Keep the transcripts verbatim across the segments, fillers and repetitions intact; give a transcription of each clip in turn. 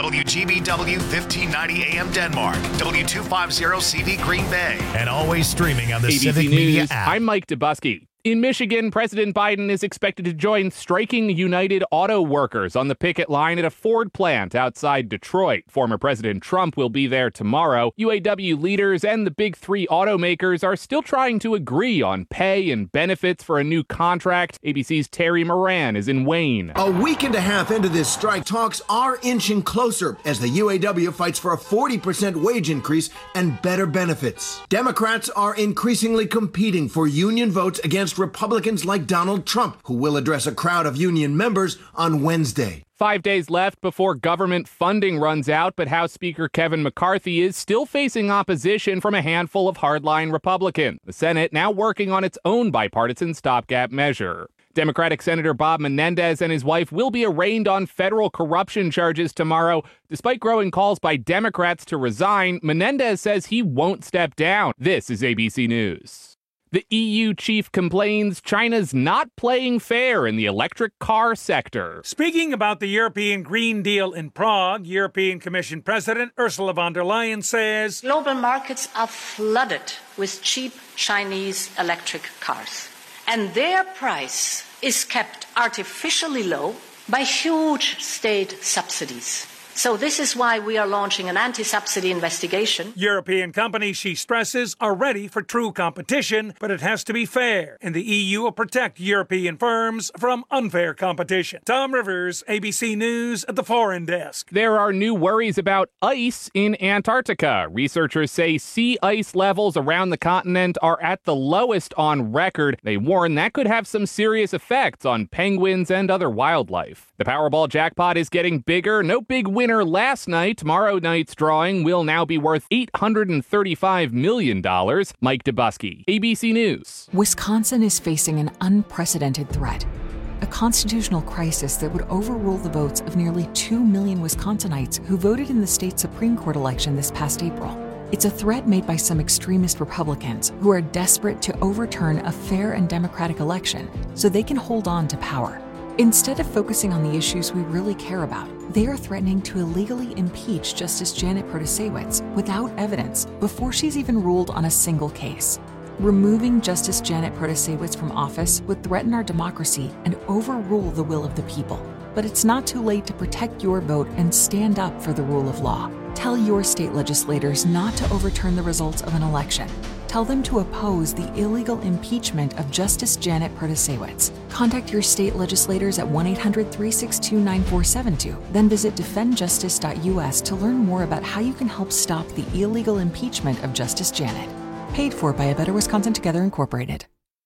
W G B W fifteen ninety A M Denmark, W two fifty C V Green Bay, and always streaming on the A B C Civic News. Media app. I'm Mike Dubusky. In Michigan, President Biden is expected to join striking United Auto Workers on the picket line at a Ford plant outside Detroit. Former President Trump will be there tomorrow. U A W leaders and the big three automakers are still trying to agree on pay and benefits for a new contract. A B C's Terry Moran is in Wayne. A week and a half into this strike, talks are inching closer as the U A W fights for a forty percent wage increase and better benefits. Democrats are increasingly competing for union votes against Republicans like Donald Trump, who will address a crowd of union members on Wednesday. Five days left before government funding runs out, but House Speaker Kevin McCarthy is still facing opposition from a handful of hardline Republicans. The Senate now working on its own bipartisan stopgap measure. Democratic Senator Bob Menendez and his wife will be arraigned on federal corruption charges tomorrow. Despite growing calls by Democrats to resign, Menendez says he won't step down. This is A B C News. The E U chief complains China's not playing fair in the electric car sector. Speaking about the European Green Deal in Prague, European Commission President Ursula von der Leyen says global markets are flooded with cheap Chinese electric cars, and their price is kept artificially low by huge state subsidies. So this is why we are launching an anti-subsidy investigation. European companies, she stresses, are ready for true competition, but it has to be fair, and the E U will protect European firms from unfair competition. Tom Rivers, A B C News at the Foreign Desk. There are new worries about ice in Antarctica. Researchers say sea ice levels around the continent are at the lowest on record. They warn that could have some serious effects on penguins and other wildlife. The Powerball jackpot is getting bigger. No big winner last night. Tomorrow night's drawing will now be worth eight hundred thirty-five million dollars. Mike Dubusky, A B C News. Wisconsin is facing an unprecedented threat. A constitutional crisis that would overrule the votes of nearly two million Wisconsinites who voted in the state Supreme Court election this past April. It's a threat made by some extremist Republicans who are desperate to overturn a fair and democratic election so they can hold on to power. Instead of focusing on the issues we really care about, they are threatening to illegally impeach Justice Janet Protasiewicz without evidence before she's even ruled on a single case. Removing Justice Janet Protasiewicz from office would threaten our democracy and overrule the will of the people. But it's not too late to protect your vote and stand up for the rule of law. Tell your state legislators not to overturn the results of an election. Tell them to oppose the illegal impeachment of Justice Janet Protasiewicz. Contact your state legislators at one eight hundred, three six two, nine four seven two. Then visit defend justice dot U S to learn more about how you can help stop the illegal impeachment of Justice Janet. Paid for by A Better Wisconsin Together Incorporated.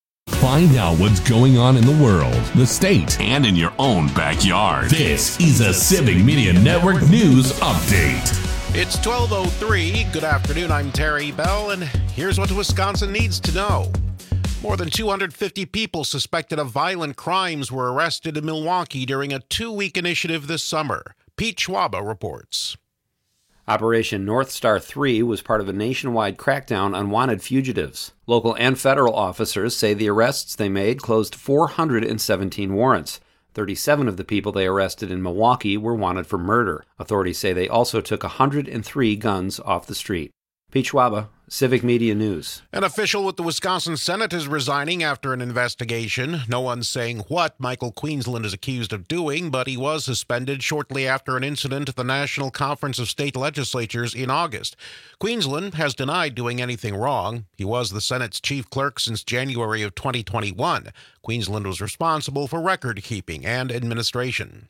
Find out what's going on in the world, the state, and in your own backyard. This is a Civic Media Network News Update. It's twelve oh three. Good afternoon. I'm Terry Bell, and here's what Wisconsin needs to know. More than two hundred fifty people suspected of violent crimes were arrested in Milwaukee during a two-week initiative this summer. Pete Schwaba reports. Operation North Star three was part of a nationwide crackdown on wanted fugitives. Local and federal officers say the arrests they made closed four hundred seventeen warrants. thirty-seven of the people they arrested in Milwaukee were wanted for murder. Authorities say they also took one hundred three guns off the street. Pete Schwaba, Civic Media News. An official with the Wisconsin Senate is resigning after an investigation. No one's saying what Michael Queensland is accused of doing, but he was suspended shortly after an incident at the National Conference of State Legislatures in August. Queensland has denied doing anything wrong. He was the Senate's chief clerk since January of twenty twenty-one. Queensland was responsible for record keeping and administration.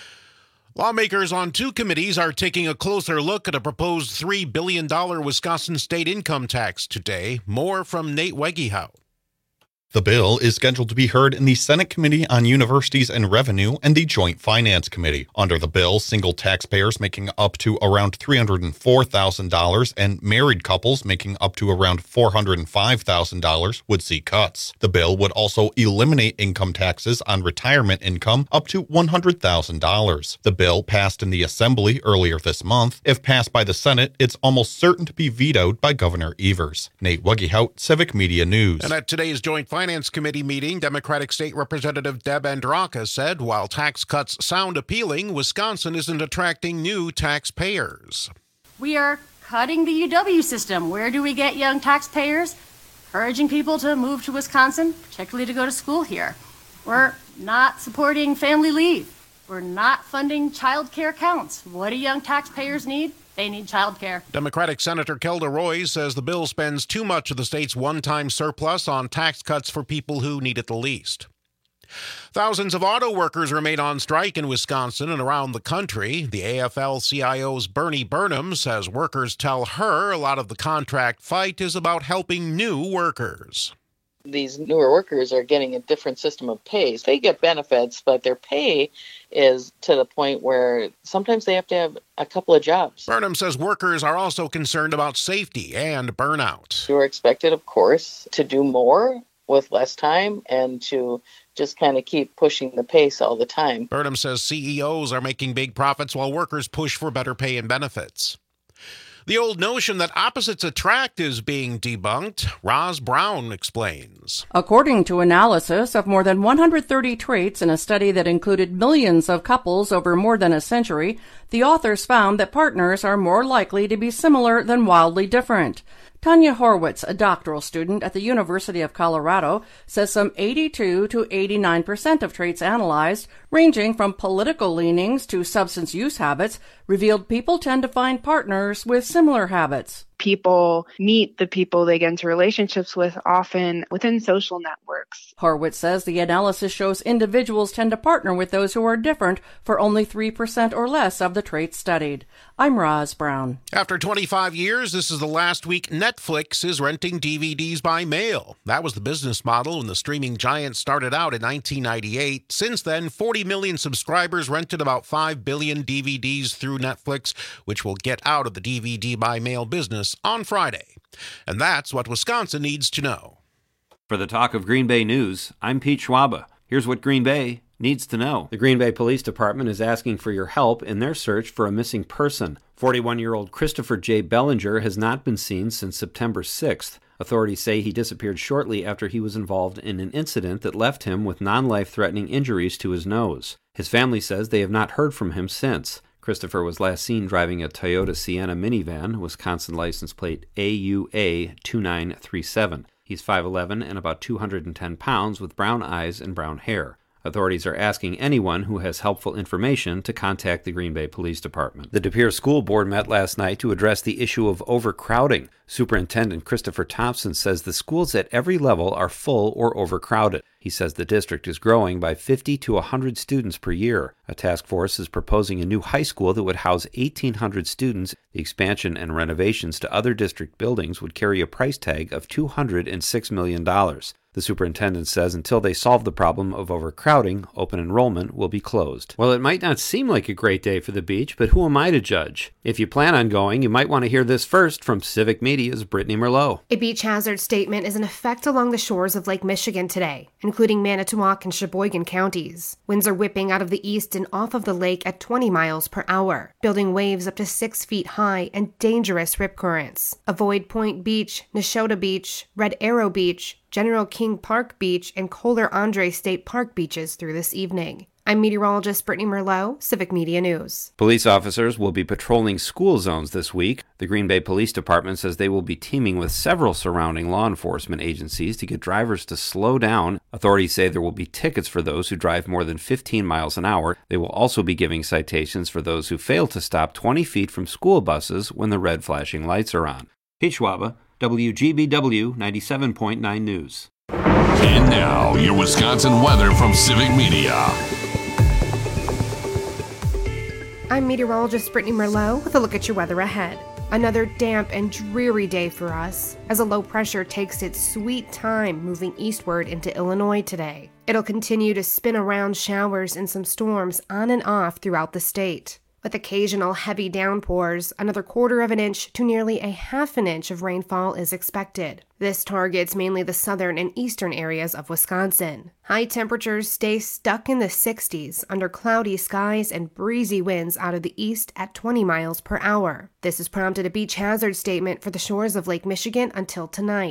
Lawmakers on two committees are taking a closer look at a proposed three billion dollars Wisconsin state income tax today. More from Nate Wegehout. The bill is scheduled to be heard in the Senate Committee on Universities and Revenue and the Joint Finance Committee. Under the bill, single taxpayers making up to around three hundred four thousand dollars and married couples making up to around four hundred five thousand dollars would see cuts. The bill would also eliminate income taxes on retirement income up to one hundred thousand dollars. The bill passed in the Assembly earlier this month. If passed by the Senate, it's almost certain to be vetoed by Governor Evers. Nate Wegehout, Civic Media News. And at today's Joint Finance Finance Committee meeting, Democratic State Representative Deb Andraka said while tax cuts sound appealing, Wisconsin isn't attracting new taxpayers. We are cutting the U W system. Where do we get young taxpayers? Encouraging people to move to Wisconsin, particularly to go to school here. We're not supporting family leave. We're not funding child care counts. What do young taxpayers need? They need child care. Democratic Senator Kelda Roy says the bill spends too much of the state's one-time surplus on tax cuts for people who need it the least. Thousands of auto workers remain on strike in Wisconsin and around the country. The A F L C I O's Bernie Burnham says workers tell her a lot of the contract fight is about helping new workers. These newer workers are getting a different system of pay. They get benefits, but their pay is to the point where sometimes they have to have a couple of jobs. Burnham says workers are also concerned about safety and burnout. You are expected, of course, to do more with less time and to just kind of keep pushing the pace all the time. Burnham says C E Os are making big profits while workers push for better pay and benefits. The old notion that opposites attract is being debunked. Roz Brown explains. According to analysis of more than one hundred thirty traits in a study that included millions of couples over more than a century, the authors found that partners are more likely to be similar than wildly different. Tanya Horwitz, a doctoral student at the University of Colorado, says some eighty-two to eighty-nine percent of traits analyzed, ranging from political leanings to substance use habits, revealed people tend to find partners with similar habits. People meet the people they get into relationships with often within social networks. Horwitz says the analysis shows individuals tend to partner with those who are different for only three percent or less of the traits studied. I'm Roz Brown. After twenty-five years, this is the last week Netflix is renting D V Ds by mail. That was the business model when the streaming giant started out in nineteen ninety-eight. Since then, forty million subscribers rented about five billion D V Ds through Netflix, which will get out of the D V D by mail business on Friday. And that's what Wisconsin needs to know. For the Talk of Green Bay News, I'm Pete Schwaba. Here's what Green Bay needs to know. The Green Bay Police Department is asking for your help in their search for a missing person. forty-one-year-old Christopher J. Bellinger has not been seen since September sixth. Authorities say he disappeared shortly after he was involved in an incident that left him with non-life-threatening injuries to his nose. His family says they have not heard from him since. Christopher was last seen driving a Toyota Sienna minivan, Wisconsin license plate A U A two nine three seven. He's five eleven and about two hundred ten pounds with brown eyes and brown hair. Authorities are asking anyone who has helpful information to contact the Green Bay Police Department. The De Pere School Board met last night to address the issue of overcrowding. Superintendent Christopher Thompson says the schools at every level are full or overcrowded. He says the district is growing by fifty to one hundred students per year. A task force is proposing a new high school that would house eighteen hundred students. The expansion and renovations to other district buildings would carry a price tag of two hundred six million dollars. The superintendent says until they solve the problem of overcrowding, open enrollment will be closed. Well, it might not seem like a great day for the beach, but who am I to judge? If you plan on going, you might want to hear this first from Civic Media's Brittany Merlot. A beach hazard statement is in effect along the shores of Lake Michigan today, including Manitowoc and Sheboygan counties. Winds are whipping out of the east and off of the lake at twenty miles per hour, building waves up to six feet high and dangerous rip currents. Avoid Point Beach, Neshota Beach, Red Arrow Beach, General King Park Beach, and Kohler Andre State Park beaches through this evening. I'm meteorologist Brittany Merlot, Civic Media News. Police officers will be patrolling school zones this week. The Green Bay Police Department says they will be teaming with several surrounding law enforcement agencies to get drivers to slow down. Authorities say there will be tickets for those who drive more than fifteen miles an hour. They will also be giving citations for those who fail to stop twenty feet from school buses when the red flashing lights are on. Pete Schwaba, W G B W ninety-seven point nine News. And now, your Wisconsin weather from Civic Media. I'm meteorologist Brittany Merlot with a look at your weather ahead. Another damp and dreary day for us, as a low pressure takes its sweet time moving eastward into Illinois today. It'll continue to spin around showers and some storms on and off throughout the state. With occasional heavy downpours, another quarter of an inch to nearly a half an inch of rainfall is expected. This targets mainly the southern and eastern areas of Wisconsin. High temperatures stay stuck in the sixties under cloudy skies and breezy winds out of the east at twenty miles per hour. This has prompted a beach hazard statement for the shores of Lake Michigan until tonight.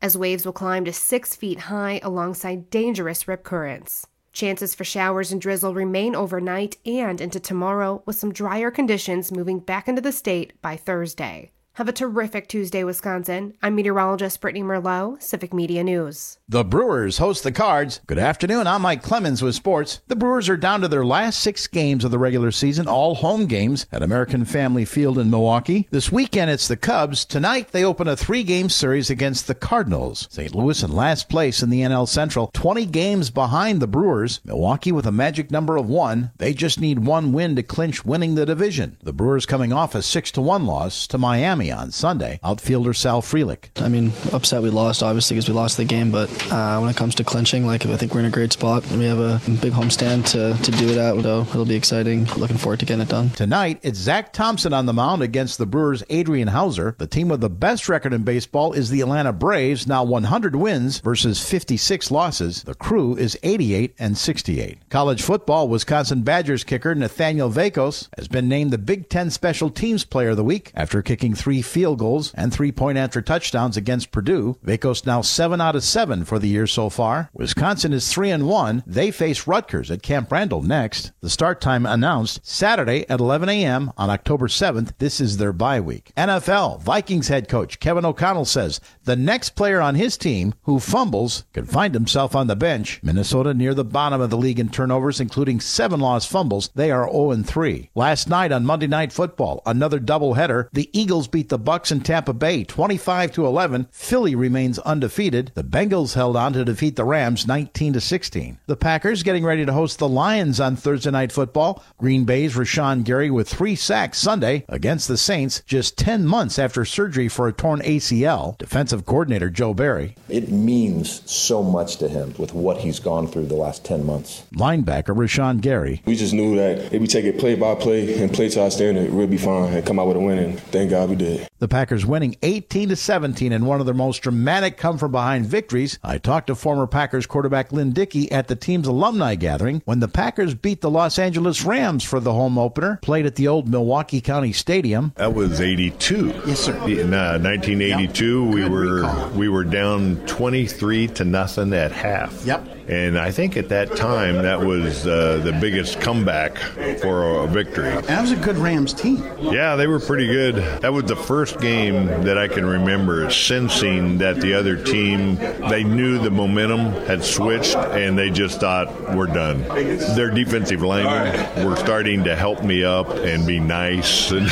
as waves will climb to six feet high alongside dangerous rip currents. Chances for showers and drizzle remain overnight and into tomorrow, with some drier conditions moving back into the state by Thursday. Have a terrific Tuesday, Wisconsin. I'm meteorologist Brittany Merlot, Civic Media News. The Brewers host the Cards. Good afternoon, I'm Mike Clemens with sports. The Brewers are down to their last six games of the regular season, all home games at American Family Field in Milwaukee. This weekend it's the Cubs. Tonight they open a three-game series against the Cardinals. Saint Louis in last place in the N L Central, twenty games behind the Brewers. Milwaukee with a magic number of one. They just need one win to clinch winning the division. The Brewers coming off a six to one loss to Miami on Sunday. Outfielder Sal Frelick. I mean, upset we lost, obviously, because we lost the game, but uh, when it comes to clinching, like, I think we're in a great spot. We have a big homestand to, to do it at, so it'll be exciting. Looking forward to getting it done. Tonight, it's Zach Thompson on the mound against the Brewers' Adrian Hauser. The team with the best record in baseball is the Atlanta Braves, now one hundred wins versus fifty-six losses. The Crew is eighty-eight and sixty-eight. College football, Wisconsin Badgers kicker Nathaniel Vakos has been named the Big Ten Special Teams Player of the Week after kicking three field goals and three-point answer touchdowns against Purdue. Vakos now seven out of seven for the year so far. Wisconsin is three and one. They face Rutgers at Camp Randall next. The start time announced Saturday at eleven a.m. on October seventh. This is their bye week. N F L Vikings head coach Kevin O'Connell says the next player on his team who fumbles could find himself on the bench. Minnesota near the bottom of the league in turnovers, including seven lost fumbles. They are oh and three. Last night on Monday Night Football, another doubleheader. The Eagles beat the Bucs in Tampa Bay twenty-five to eleven. Philly remains undefeated. The Bengals held on to defeat the Rams nineteen to sixteen. The Packers getting ready to host the Lions on Thursday Night Football. Green Bay's Rashawn Gary with three sacks Sunday against the Saints just ten months after surgery for a torn A C L. Defensive coordinator Joe Barry. It means so much to him with what he's gone through the last ten months. Linebacker Rashawn Gary. We just knew that if we take it play by play and play to our standard, we'll be fine and come out with a win, and thank God we did. The Packers winning eighteen to seventeen in one of their most dramatic come-from-behind victories. I talked to former Packers quarterback Lynn Dickey at the team's alumni gathering when the Packers beat the Los Angeles Rams for the home opener, played at the old Milwaukee County Stadium. That was eighty-two. Yes, sir. In uh, nineteen eighty-two, yep. we Good were recall. we were down twenty-three to nothing at half. Yep. And I think at that time that was uh, the biggest comeback for a victory. And that was a good Rams team. Yeah, they were pretty good. That was the first game that I can remember sensing that the other team, they knew the momentum had switched and they just thought, we're done. Their defensive linemen were starting to help me up and be nice. And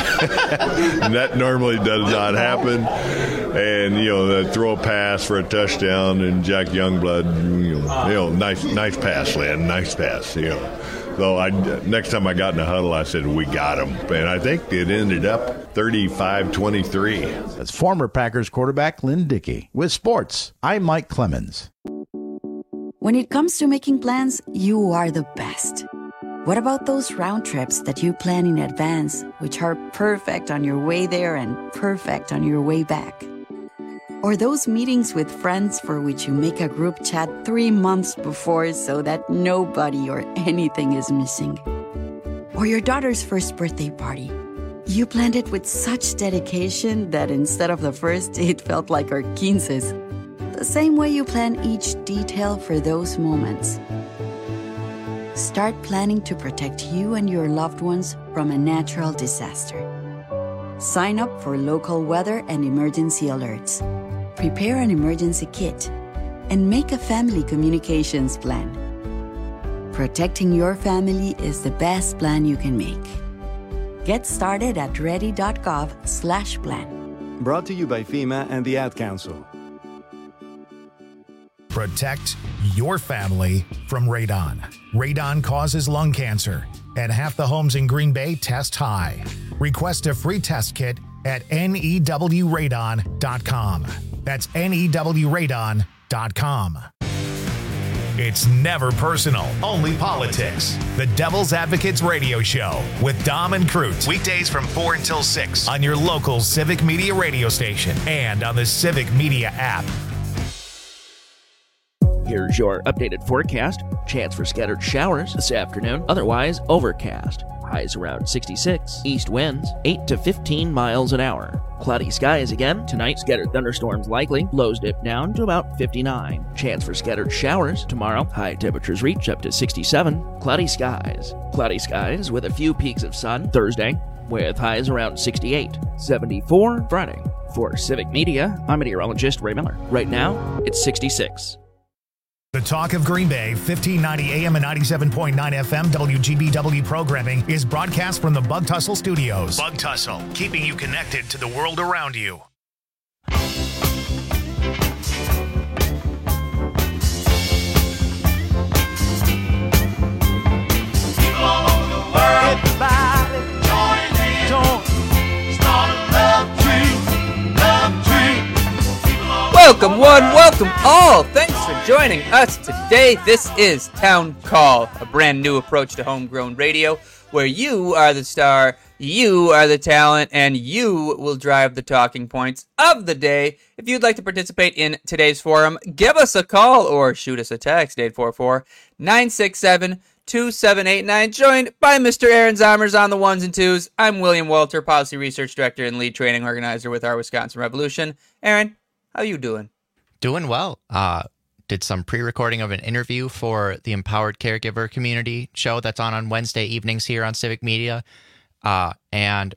that normally does not happen. And, you know, they throw a pass for a touchdown and Jack Youngblood, you know, you know nice nice pass, Lynn, nice pass, you know. So I, next time I got in the huddle, I said, we got him. And I think it ended up thirty-five twenty-three. That's former Packers quarterback Lynn Dickey. With sports, I'm Mike Clemens. When it comes to making plans, you are the best. What about those round trips that you plan in advance, which are perfect on your way there and perfect on your way back? Or those meetings with friends for which you make a group chat three months before so that nobody or anything is missing? Or your daughter's first birthday party. You planned it with such dedication that instead of the first, it felt like our quinces. The same way you plan each detail for those moments. Start planning to protect you and your loved ones from a natural disaster. Sign up for local weather and emergency alerts. Prepare an emergency kit and make a family communications plan. Protecting your family is the best plan you can make. Get started at ready.gov slash plan. Brought to you by FEMA and the Ad Council. Protect your family from radon. Radon causes lung cancer, and half the homes in Green Bay test high. Request a free test kit at N E W radon dot com. That's N E W radon dot com. It's never personal, only politics. The Devil's Advocates Radio Show with Dom and Crute. Weekdays from four until six on your local Civic Media radio station and on the Civic Media app. Here's your updated forecast. Chance for scattered showers this afternoon, otherwise overcast. highs around sixty-six. East winds eight to fifteen miles an hour. Cloudy skies again. Tonight, scattered thunderstorms likely. Lows dip down to about fifty-nine. Chance for scattered showers tomorrow. High temperatures reach up to sixty-seven. Cloudy skies. Cloudy skies with a few peaks of sun Thursday, with highs around sixty-eight. seventy-four Friday. For Civic Media, I'm meteorologist Ray Miller. Right now, it's sixty-six. The Talk of Green Bay, fifteen ninety A M and ninety-seven point nine F M W G B W programming is broadcast from the Bug Tussle Studios. Bug Tussle, keeping you connected to the world around you. Everybody join in, join, start a love tree, love tree. Welcome one, welcome all. Thanks for joining us today. This is Town Call, a brand new approach to homegrown radio where you are the star, you are the talent, and you will drive the talking points of the day. If you'd like to participate in today's forum, give us a call or shoot us a text, eight four four, nine six seven, two seven eight nine, joined by Mister Aaron Zomers on the ones and twos. I'm William Walter, Policy Research Director and Lead Training Organizer with our Wisconsin Revolution. Aaron, how you doing? Doing well. Uh, did some pre-recording of an interview for the Empowered Caregiver Community show that's on on Wednesday evenings here on Civic Media. Uh, and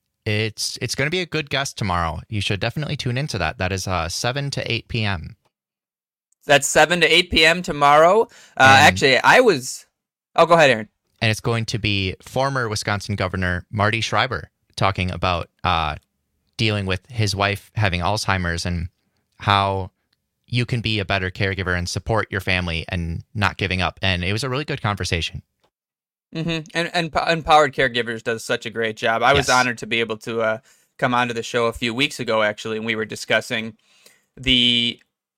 it's it's going to be a good guest tomorrow. You should definitely tune into that. That is uh, seven to eight p.m. That's seven to eight p.m. tomorrow. Uh, actually, I was... Oh, go ahead, Aaron. And it's going to be former Wisconsin Governor Marty Schreiber talking about uh, dealing with his wife having Alzheimer's and how you can be a better caregiver and support your family and not giving up. And it was a really good conversation. Mm-hmm. And, and Empowered Caregivers does such a great job. I yes. was honored to be able to uh, come onto the show a few weeks ago, actually, and we were discussing the,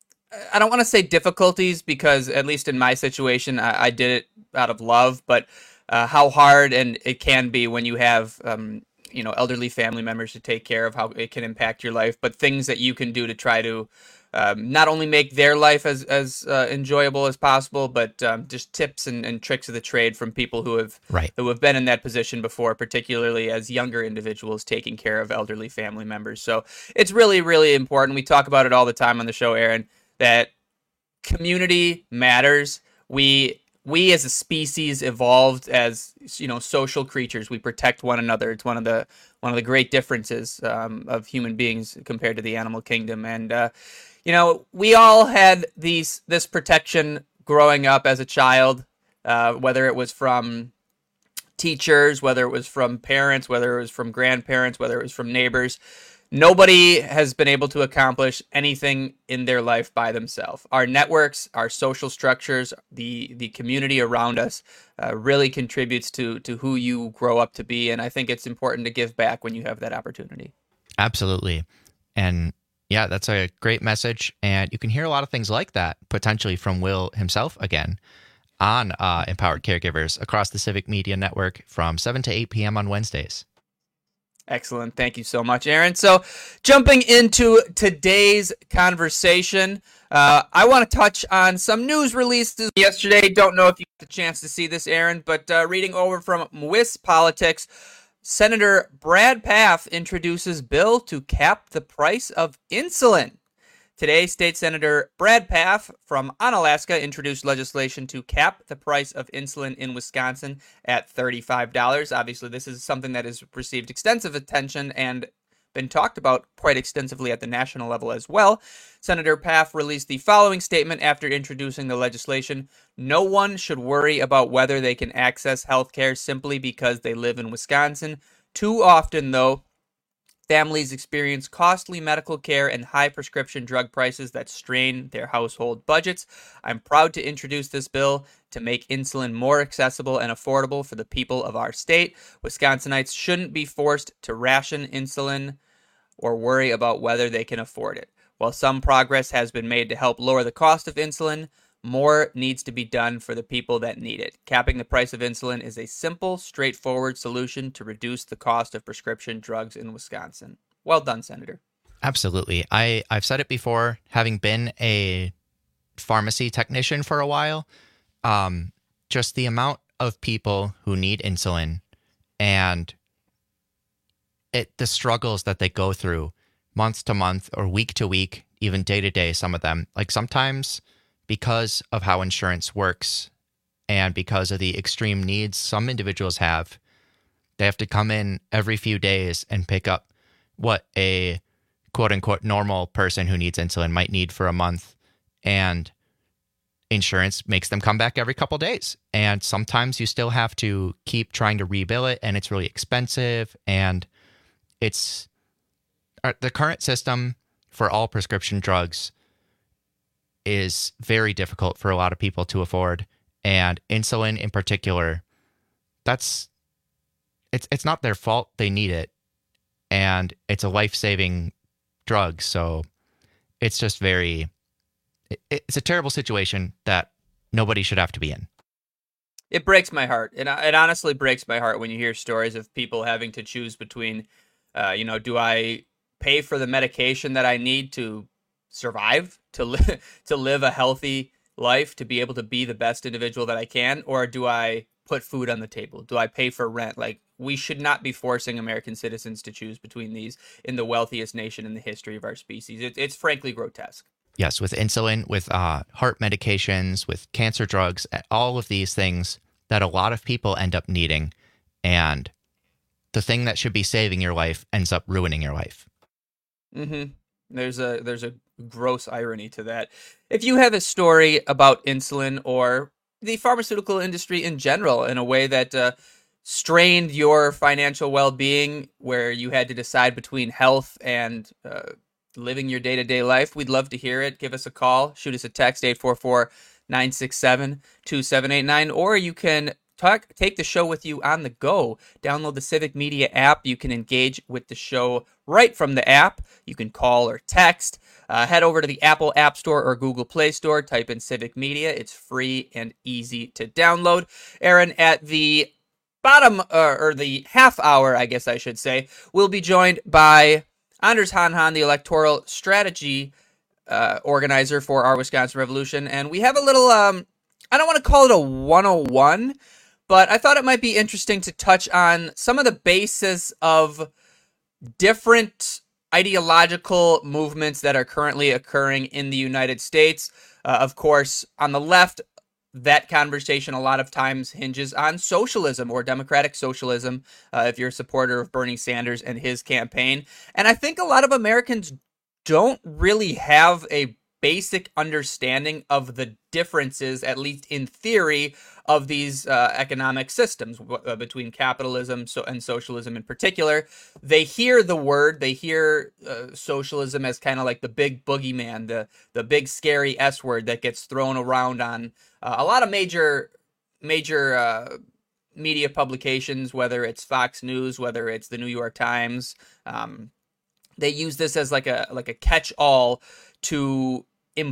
I don't want to say difficulties, because at least in my situation, I, I did it out of love, but uh, how hard and it can be when you have, um, you know, elderly family members to take care of, how it can impact your life, but things that you can do to try to Um, not only make their life as as uh, enjoyable as possible, but um, just tips and, and tricks of the trade from people who have right. who have been in that position before, particularly as younger individuals taking care of elderly family members. So it's really, really important. We talk about it all the time on the show, Aaron, that community matters. We we as a species evolved as, you know, social creatures. We protect one another. It's one of the one of the great differences um, of human beings compared to the animal kingdom. And uh, you know, we all had these this protection growing up as a child, uh, whether it was from teachers, whether it was from parents, whether it was from grandparents, whether it was from neighbors. Nobody has been able to accomplish anything in their life by themselves. Our networks, our social structures, the the community around us uh, really contributes to to who you grow up to be. And I think it's important to give back when you have that opportunity. Absolutely. And yeah, that's a great message. And you can hear a lot of things like that potentially from Will himself again on uh, Empowered Caregivers across the Civic Media Network from seven to eight p.m. on Wednesdays. Excellent. Thank you so much, Aaron. So jumping into today's conversation, uh, I want to touch on some news releases yesterday. Don't know if you got the chance to see this, Aaron, but uh, reading over from WisPolitics, Senator Brad Pfaff introduces bill to cap the price of insulin. Today, State Senator Brad Pfaff from Onalaska introduced legislation to cap the price of insulin in Wisconsin at thirty-five dollars. Obviously, this is something that has received extensive attention and been talked about quite extensively at the national level as well. Senator Pfaff released the following statement after introducing the legislation. No one should worry about whether they can access health care simply because they live in Wisconsin. Too often, though, families experience costly medical care and high prescription drug prices that strain their household budgets. I'm proud to introduce this bill to make insulin more accessible and affordable for the people of our state. Wisconsinites shouldn't be forced to ration insulin or worry about whether they can afford it. While some progress has been made to help lower the cost of insulin, more needs to be done for the people that need it. Capping the price of insulin is a simple, straightforward solution to reduce the cost of prescription drugs in Wisconsin. Well done, Senator. Absolutely. I, I've said it before, having been a pharmacy technician for a while, um, just the amount of people who need insulin And it the struggles that they go through month to month or week to week, even day to day, some of them, like sometimes because of how insurance works and because of the extreme needs some individuals have, they have to come in every few days and pick up what a quote unquote normal person who needs insulin might need for a month. And insurance makes them come back every couple days. And sometimes you still have to keep trying to rebill it, and it's really expensive. And it's the current system for all prescription drugs is very difficult for a lot of people to afford. And insulin in particular, that's it's it's not their fault. They need it. And it's a life-saving drug. So it's just very, it, it's a terrible situation that nobody should have to be in. It breaks my heart. It, it honestly breaks my heart when you hear stories of people having to choose between, uh, you know, do I pay for the medication that I need to survive, to li- to live a healthy life, to be able to be the best individual that I can, or do I put food on the table? Do I pay for rent? Like, we should not be forcing American citizens to choose between these in the wealthiest nation in the history of our species. It, it's frankly grotesque. Yes, with insulin, with uh, heart medications, with cancer drugs, all of these things that a lot of people end up needing. And the thing that should be saving your life ends up ruining your life. Mm-hmm. There's a there's a gross irony to that. If you have a story about insulin or the pharmaceutical industry in general in a way that uh, strained your financial well-being, where you had to decide between health and uh, living your day-to-day life, we'd love to hear it. Give us a call. Shoot us a text, eight four four, nine six seven, two seven eight nine, or you can talk, take the show with you on the go. Download the Civic Media app. You can engage with the show right from the app. You can call or text. Uh, head over to the Apple App Store or Google Play Store. Type in Civic Media. It's free and easy to download. Aaron, at the bottom, uh, or the half hour, I guess I should say, we'll be joined by Anders Hanhan, the electoral strategy uh, organizer for our Wisconsin Revolution. And we have a little, um, I don't want to call it a one oh one, but I thought it might be interesting to touch on some of the basis of different ideological movements that are currently occurring in the United States. Uh, of course, on the left, that conversation a lot of times hinges on socialism or democratic socialism, uh, if you're a supporter of Bernie Sanders and his campaign. And I think a lot of Americans don't really have a basic understanding of the differences, at least in theory, of these uh, economic systems uh, between capitalism so, and socialism in particular. They hear the word, they hear uh, socialism as kind of like the big boogeyman, the, the big scary S word that gets thrown around on uh, a lot of major, major uh, media publications, whether it's Fox News, whether it's the New York Times. Um, they use this as like a like a catch-all to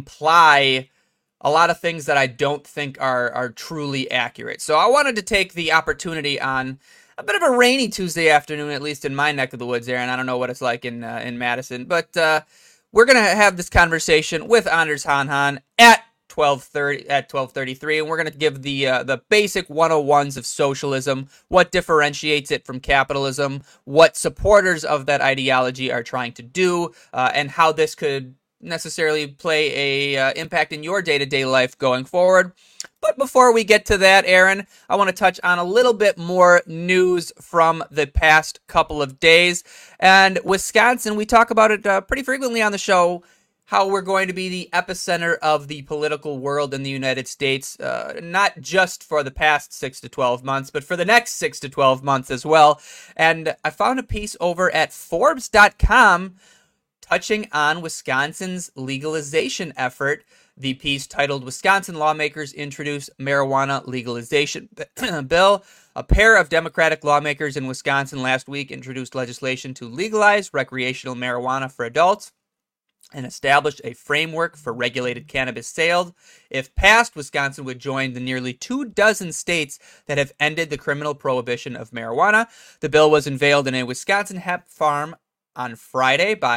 imply a lot of things that I don't think are are truly accurate. So I wanted to take the opportunity on a bit of a rainy Tuesday afternoon, at least in my neck of the woods there, and I don't know what it's like in uh, in Madison, but uh, we're gonna have this conversation with Anders Hanhan at twelve thirty at twelve thirty-three, and we're gonna give the uh, the basic one oh ones of socialism, what differentiates it from capitalism, what supporters of that ideology are trying to do, uh, and how this could necessarily play a uh, impact in your day-to-day life going forward. But before we get to that, Aaron, I want to touch on a little bit more news from the past couple of days. And Wisconsin, we talk about it uh, pretty frequently on the show, how we're going to be the epicenter of the political world in the United States, uh, not just for the past six to twelve months, but for the next six to twelve months as well. And I found a piece over at Forbes dot com touching on Wisconsin's legalization effort. The piece titled, "Wisconsin Lawmakers Introduce Marijuana Legalization Bill." A pair of Democratic lawmakers in Wisconsin last week introduced legislation to legalize recreational marijuana for adults and establish a framework for regulated cannabis sales. If passed, Wisconsin would join the nearly two dozen states that have ended the criminal prohibition of marijuana. The bill was unveiled in a Wisconsin hemp farm on Friday by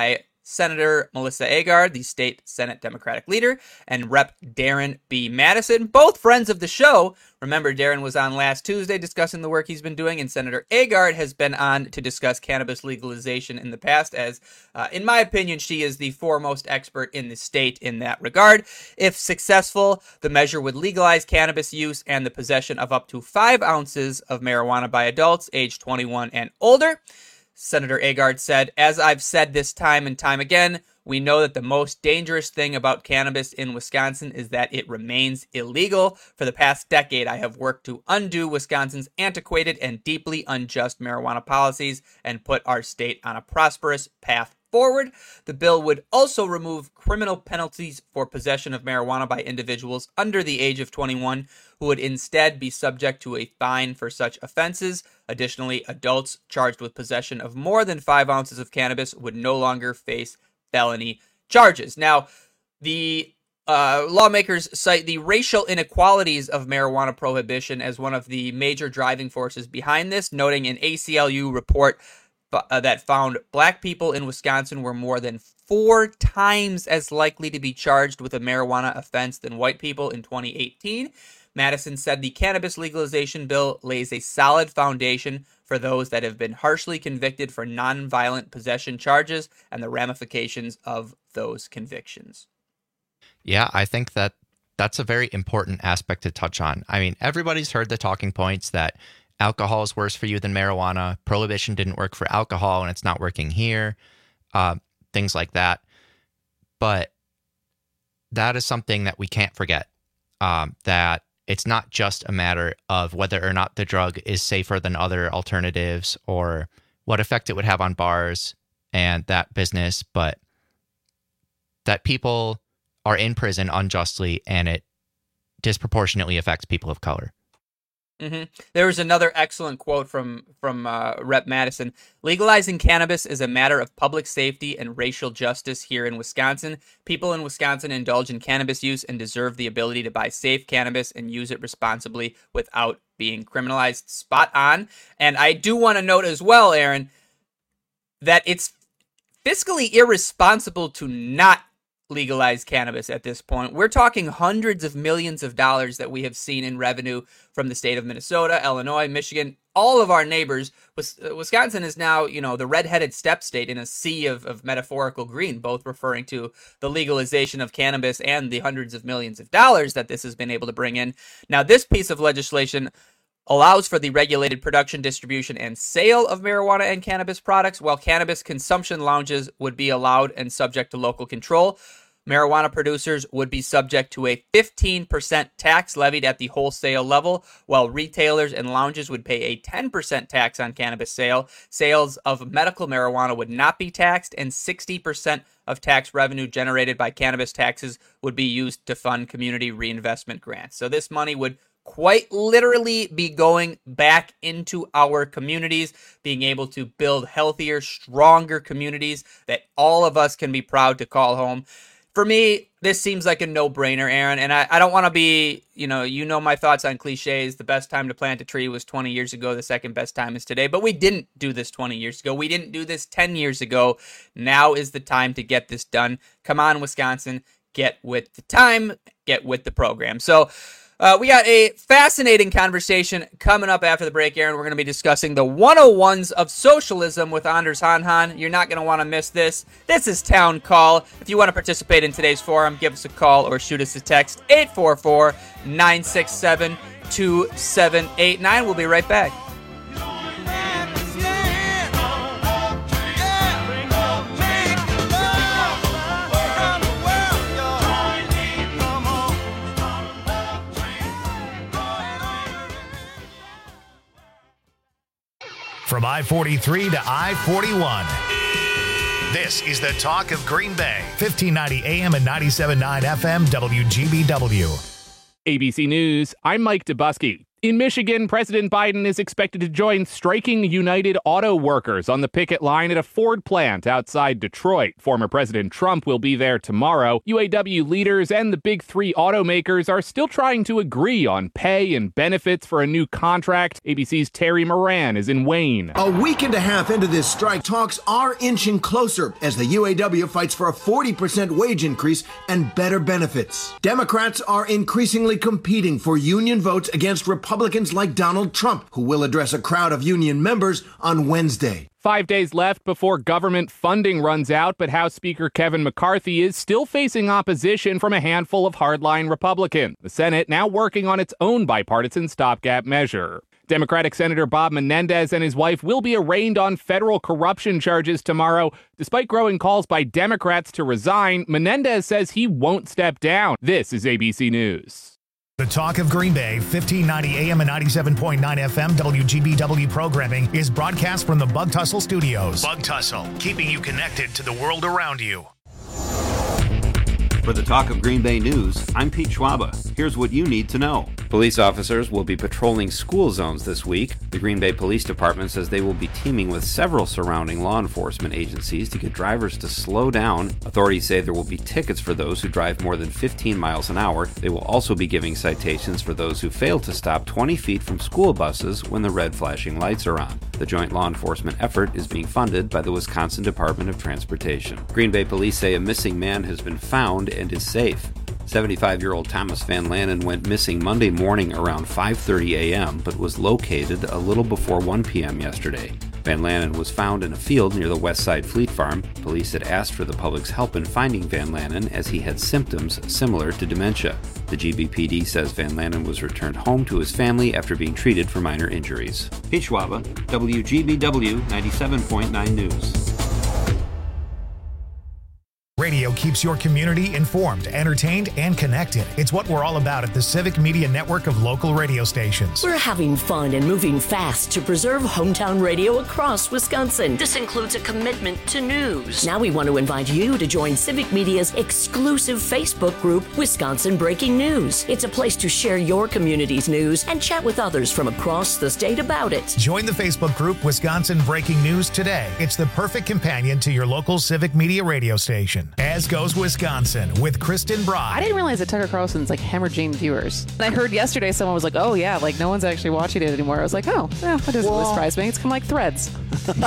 Senator Melissa Agard, the state Senate Democratic leader, and Representative Darren B. Madison, both friends of the show. Remember, Darren was on last Tuesday discussing the work he's been doing, and Senator Agard has been on to discuss cannabis legalization in the past, as, uh, in my opinion, she is the foremost expert in the state in that regard. If successful, the measure would legalize cannabis use and the possession of up to five ounces of marijuana by adults aged twenty-one and older. Senator Agard said, "As I've said this time and time again, we know that the most dangerous thing about cannabis in Wisconsin is that it remains illegal. For the past decade, I have worked to undo Wisconsin's antiquated and deeply unjust marijuana policies and put our state on a prosperous path forward. The bill would also remove criminal penalties for possession of marijuana by individuals under the age of twenty-one, who would instead be subject to a fine for such offenses. Additionally, adults charged with possession of more than five ounces of cannabis would no longer face felony charges." Now, the uh, lawmakers cite the racial inequalities of marijuana prohibition as one of the major driving forces behind this, noting an A C L U report uh, that found black people in Wisconsin were more than four times as likely to be charged with a marijuana offense than white people in twenty eighteen. Madison said the cannabis legalization bill lays a solid foundation for those that have been harshly convicted for nonviolent possession charges and the ramifications of those convictions. Yeah, I think that that's a very important aspect to touch on. I mean, everybody's heard the talking points that alcohol is worse for you than marijuana. Prohibition didn't work for alcohol and it's not working here. Uh, things like that. But that is something that we can't forget, um, that it's not just a matter of whether or not the drug is safer than other alternatives or what effect it would have on bars and that business, but that people are in prison unjustly and it disproportionately affects people of color. Mm-hmm. There was another excellent quote from from uh, Representative Madison. "Legalizing cannabis is a matter of public safety and racial justice here in Wisconsin. People in Wisconsin indulge in cannabis use and deserve the ability to buy safe cannabis and use it responsibly without being criminalized." Spot on. And I do want to note as well, Aaron, that it's fiscally irresponsible to not legalize cannabis at this point. We're talking hundreds of millions of dollars that we have seen in revenue from the state of Minnesota, Illinois, Michigan, all of our neighbors. Wisconsin is now, you know, the red-headed step state in a sea of, of metaphorical green, both referring to the legalization of cannabis and the hundreds of millions of dollars that this has been able to bring in. Now, this piece of legislation allows for the regulated production, distribution, and sale of marijuana and cannabis products, while cannabis consumption lounges would be allowed and subject to local control. Marijuana producers would be subject to a fifteen percent tax levied at the wholesale level, while retailers and lounges would pay a ten percent tax on cannabis sale. Sales of medical marijuana would not be taxed, and sixty percent of tax revenue generated by cannabis taxes would be used to fund community reinvestment grants. So this money would quite literally be going back into our communities, being able to build healthier, stronger communities that all of us can be proud to call home. For me, this seems like a no-brainer, Aaron, and I, I don't want to be, you know, you know my thoughts on cliches. The best time to plant a tree was twenty years ago. The second best time is today, but we didn't do this twenty years ago. We didn't do this ten years ago. Now is the time to get this done. Come on, Wisconsin, get with the time, get with the program. So, Uh, we got a fascinating conversation coming up after the break, Aaron. We're going to be discussing the one oh ones of socialism with Anders Hanhan. You're not going to want to miss this. This is Town Call. If you want to participate in today's forum, give us a call or shoot us a text, eight four four, nine six seven, two seven eight nine. We'll be right back. From I forty-three to I forty-one. This is the talk of Green Bay. fifteen ninety A M and ninety-seven point nine F M W G B W. A B C News, I'm Mike Dubusky. In Michigan, President Biden is expected to join striking United Auto Workers on the picket line at a Ford plant outside Detroit. Former President Trump will be there tomorrow. U A W leaders and the big three automakers are still trying to agree on pay and benefits for a new contract. A B C's Terry Moran is in Wayne. A week and a half into this strike, talks are inching closer as the U A W fights for a forty percent wage increase and better benefits. Democrats are increasingly competing for union votes against Republicans like Donald Trump, who will address a crowd of union members on Wednesday. Five days left before government funding runs out, but House Speaker Kevin McCarthy is still facing opposition from a handful of hardline Republicans. The Senate now working on its own bipartisan stopgap measure. Democratic Senator Bob Menendez and his wife will be arraigned on federal corruption charges tomorrow. Despite growing calls by Democrats to resign, Menendez says he won't step down. This is A B C News. The Talk of Green Bay, fifteen ninety A M and ninety-seven point nine F M W G B W programming is broadcast from the Bug Tussle Studios. Bug Tussle, keeping you connected to the world around you. For the Talk of Green Bay News, I'm Pete Schwaba. Here's what you need to know. Police officers will be patrolling school zones this week. The Green Bay Police Department says they will be teaming with several surrounding law enforcement agencies to get drivers to slow down. Authorities say there will be tickets for those who drive more than fifteen miles an hour. They will also be giving citations for those who fail to stop twenty feet from school buses when the red flashing lights are on. The joint law enforcement effort is being funded by the Wisconsin Department of Transportation. Green Bay police say a missing man has been found and is safe. seventy-five-year-old Thomas Van Lannen went missing Monday morning around five thirty A M, but was located a little before one P M yesterday. Van Lannen was found in a field near the Westside Fleet Farm. Police had asked for the public's help in finding Van Lannen as he had symptoms similar to dementia. The G B P D says Van Lannen was returned home to his family after being treated for minor injuries. Pete Schwaba, W G B W ninety-seven point nine News. Radio keeps your community informed, entertained, and connected. It's what we're all about at the Civic Media Network of local radio stations. We're having fun and moving fast to preserve hometown radio across Wisconsin. This includes a commitment to news. Now we want to invite you to join Civic Media's exclusive Facebook group, Wisconsin Breaking News. It's a place to share your community's news and chat with others from across the state about it. Join the Facebook group Wisconsin Breaking News today. It's the perfect companion to your local Civic Media radio station. As Goes Wisconsin with Kristen Brock. I didn't realize that Tucker Carlson's like hemorrhaging viewers. And I heard yesterday someone was like, oh yeah, like no one's actually watching it anymore. I was like, oh, yeah, that doesn't really surprise me. It's kind of like Threads. it,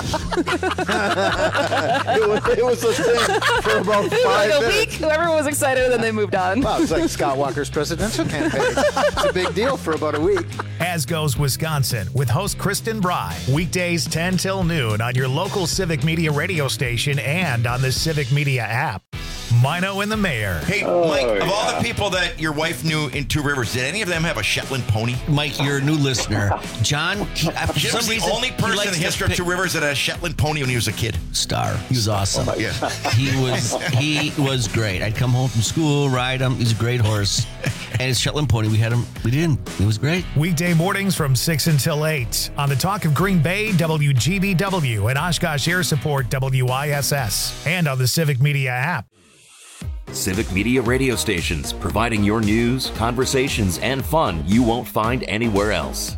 was, it was a thing for about five like a minutes. week, everyone was excited and then they moved on. Well, it's like Scott Walker's presidential campaign. It's a big deal for about a week. As Goes Wisconsin with host Kristen Bry. Weekdays ten till noon on your local Civic Media radio station and on the Civic Media app. Mino and the Mayor. Hey, oh, Mike, of yeah. all the people that your wife knew in Two Rivers, did any of them have a Shetland pony? Mike, you're a new listener. John, he, uh, for Jim's some the reason, only person in the history of Two Rivers that had a Shetland pony when he was a kid. Star. He was awesome. Oh, yeah. He was he was great. I'd come home from school, ride him. He's a great horse. And his Shetland pony, we had him, we did him. It was great. Weekday mornings from six until eight on the Talk of Green Bay, W G B W, and Oshkosh Air Support, W I S S, and on the Civic Media app. Civic Media radio stations, providing your news, conversations, and fun you won't find anywhere else.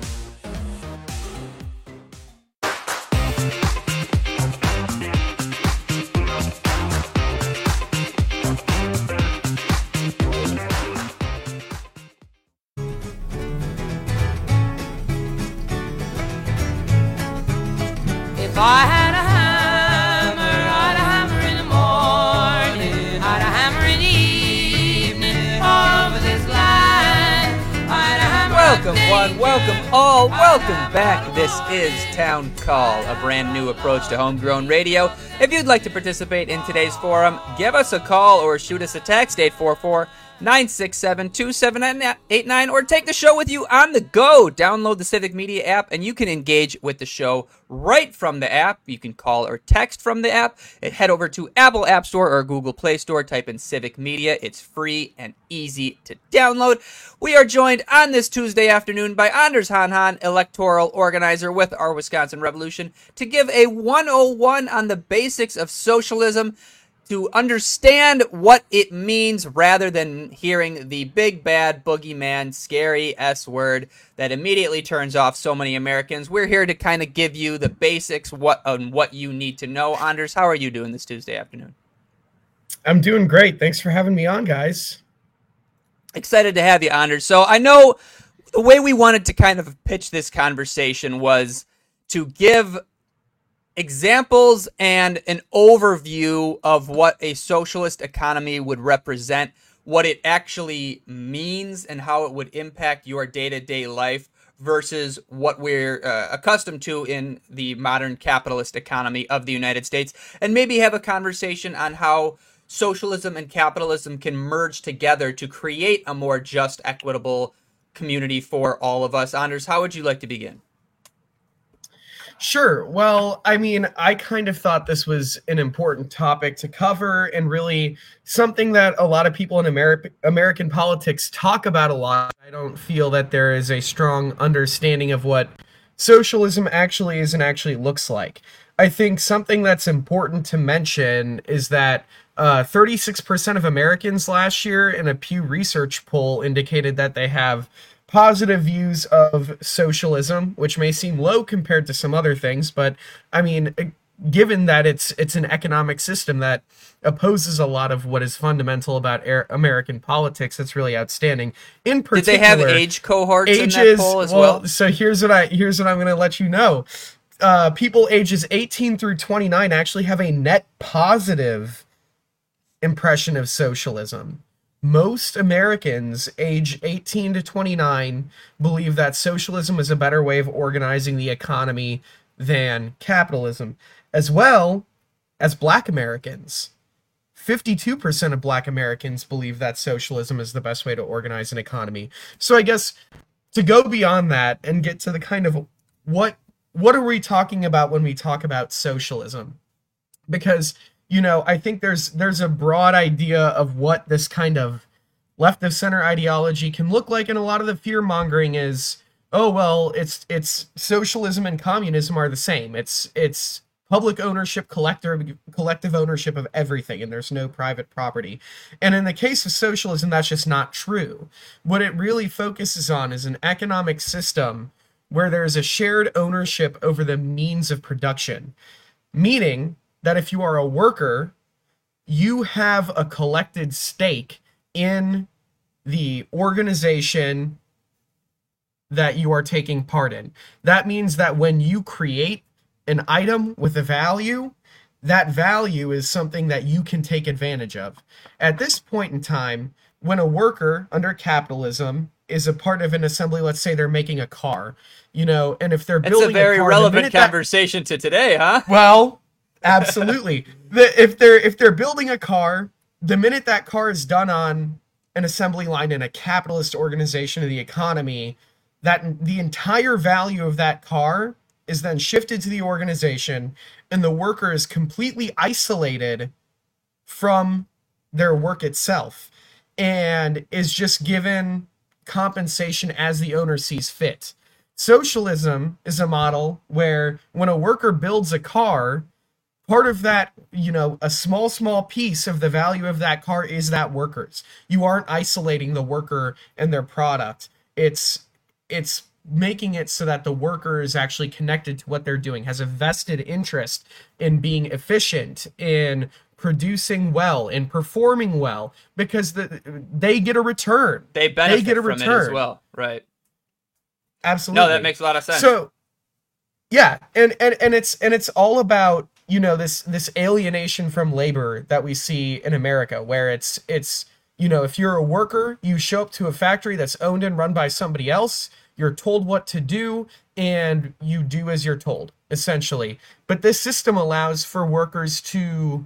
If I had a hammer, I'd a hammer in the morning, I'd a hammer in the evening, over this line, I'd a hammer. Welcome one, welcome all, welcome back. This is Town Call, a brand new approach to homegrown radio. If you'd like to participate in today's forum, give us a call or shoot us a text, eight four four, nine six seven, two seven eight nine, or take the show with you on the go. Download the Civic Media app and you can engage with the show right from the app. You can call or text from the app. Head over to Apple App Store or Google Play Store. Type in Civic Media. It's free and easy to download. We are joined on this Tuesday afternoon by Anders Hanhan, electoral organizer with our Wisconsin Revolution, to give a one oh one on the basics of socialism. to understand what it means rather than hearing the big bad boogeyman scary S word that immediately turns off so many Americans. We're here to kind of give you the basics what on what you need to know. Anders, how are you doing this Tuesday afternoon? I'm doing great. Thanks for having me on, guys. Excited to have you, Anders. So I know the way we wanted to kind of pitch this conversation was to give examples and an overview of what a socialist economy would represent, what it actually means, and how it would impact your day-to-day life versus what we're uh, accustomed to in the modern capitalist economy of the United States, and maybe have a conversation on how socialism and capitalism can merge together to create a more just, equitable community for all of us. Anders, how would you like to begin? Sure. Well, I mean, I kind of thought this was an important topic to cover and really something that a lot of people in Ameri- American politics talk about a lot. I don't feel that there is a strong understanding of what socialism actually is and actually looks like. I think something that's important to mention is that uh, thirty-six percent of Americans last year in a Pew Research poll indicated that they have positive views of socialism, which may seem low compared to some other things, but I mean, given that it's it's an economic system that opposes a lot of what is fundamental about er- American politics, that's really outstanding. In particular, did they have age cohorts ages, in that poll as well? well? So here's what I here's what I'm going to let you know. Uh, people ages eighteen through twenty-nine actually have a net positive impression of socialism. Most Americans age eighteen to twenty-nine believe that socialism is a better way of organizing the economy than capitalism, as well as Black Americans. fifty-two percent of Black Americans believe that socialism is the best way to organize an economy. So I guess to go beyond that and get to the kind of what what are we talking about when we talk about socialism? Because you know, I think there's there's a broad idea of what this kind of left of center ideology can look like, and a lot of the fear mongering is, oh well, it's it's socialism and communism are the same. It's it's public ownership, collective collective ownership of everything, and there's no private property. And in the case of socialism, that's just not true. What it really focuses on is an economic system where there's a shared ownership over the means of production, meaning that if you are a worker, you have a collected stake in the organization that you are taking part in. That means that when you create an item with a value, that value is something that you can take advantage of. At this point in time, when a worker under capitalism is a part of an assembly, let's say they're making a car, you know, and if they're building a car... It's a very car, relevant conversation that, to today, huh? Well... Absolutely. The, if they're if they're building a car, the minute that car is done on an assembly line in a capitalist organization of the economy, that the entire value of that car is then shifted to the organization, and the worker is completely isolated from their work itself and is just given compensation as the owner sees fit. Socialism is a model where when a worker builds a car, part of that, you know, a small, small piece of the value of that car is that worker's. You aren't isolating the worker and their product. It's it's making it so that the worker is actually connected to what they're doing, has a vested interest in being efficient, in producing well, in performing well, because the, they get a return. They benefit they get a from return. it as well, right? Absolutely. No, that makes a lot of sense. So, yeah, and, and, and it's and it's all about, you know, this this alienation from labor that we see in America, where it's it's you know, if you're a worker, you show up to a factory that's owned and run by somebody else, you're told what to do, and you do as you're told, essentially. But this system allows for workers to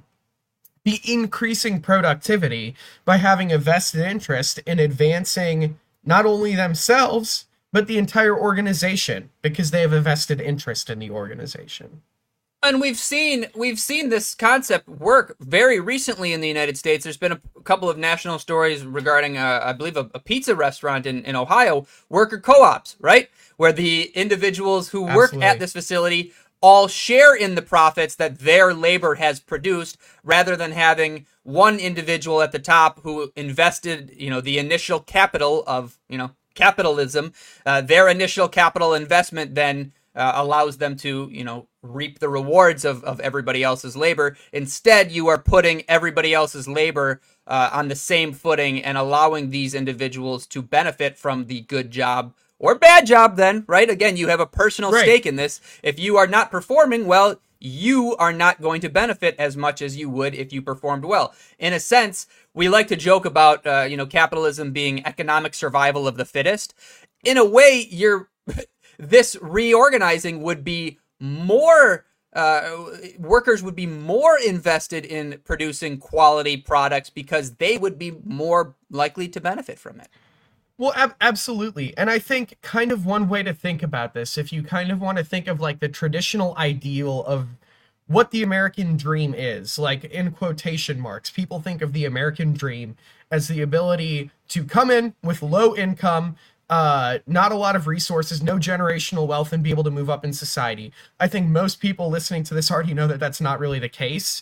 be increasing productivity by having a vested interest in advancing not only themselves, but the entire organization, because they have a vested interest in the organization. And we've seen we've seen this concept work very recently in the United States. There's been a couple of national stories regarding, uh, I believe, a, a pizza restaurant in, in Ohio, worker co-ops, right? Where the individuals who work Absolutely. at this facility all share in the profits that their labor has produced, rather than having one individual at the top who invested, you know, the initial capital of, you know, capitalism. Uh, their initial capital investment then uh, allows them to, you know, reap the rewards of, of everybody else's labor. Instead, you are putting everybody else's labor uh, on the same footing and allowing these individuals to benefit from the good job or bad job then, right? Again, you have a personal Right. stake in this. If you are not performing well, you are not going to benefit as much as you would if you performed well. In a sense, we like to joke about, uh, you know, capitalism being economic survival of the fittest. In a way, you're this reorganizing would be more, uh, workers would be more invested in producing quality products because they would be more likely to benefit from it. Well, ab- absolutely. And I think kind of one way to think about this, if you kind of want to think of like the traditional ideal of what the American dream is, like in quotation marks, people think of the American dream as the ability to come in with low income, uh, not a lot of resources, no generational wealth, and be able to move up in society. I think most people listening to this already know that that's not really the case.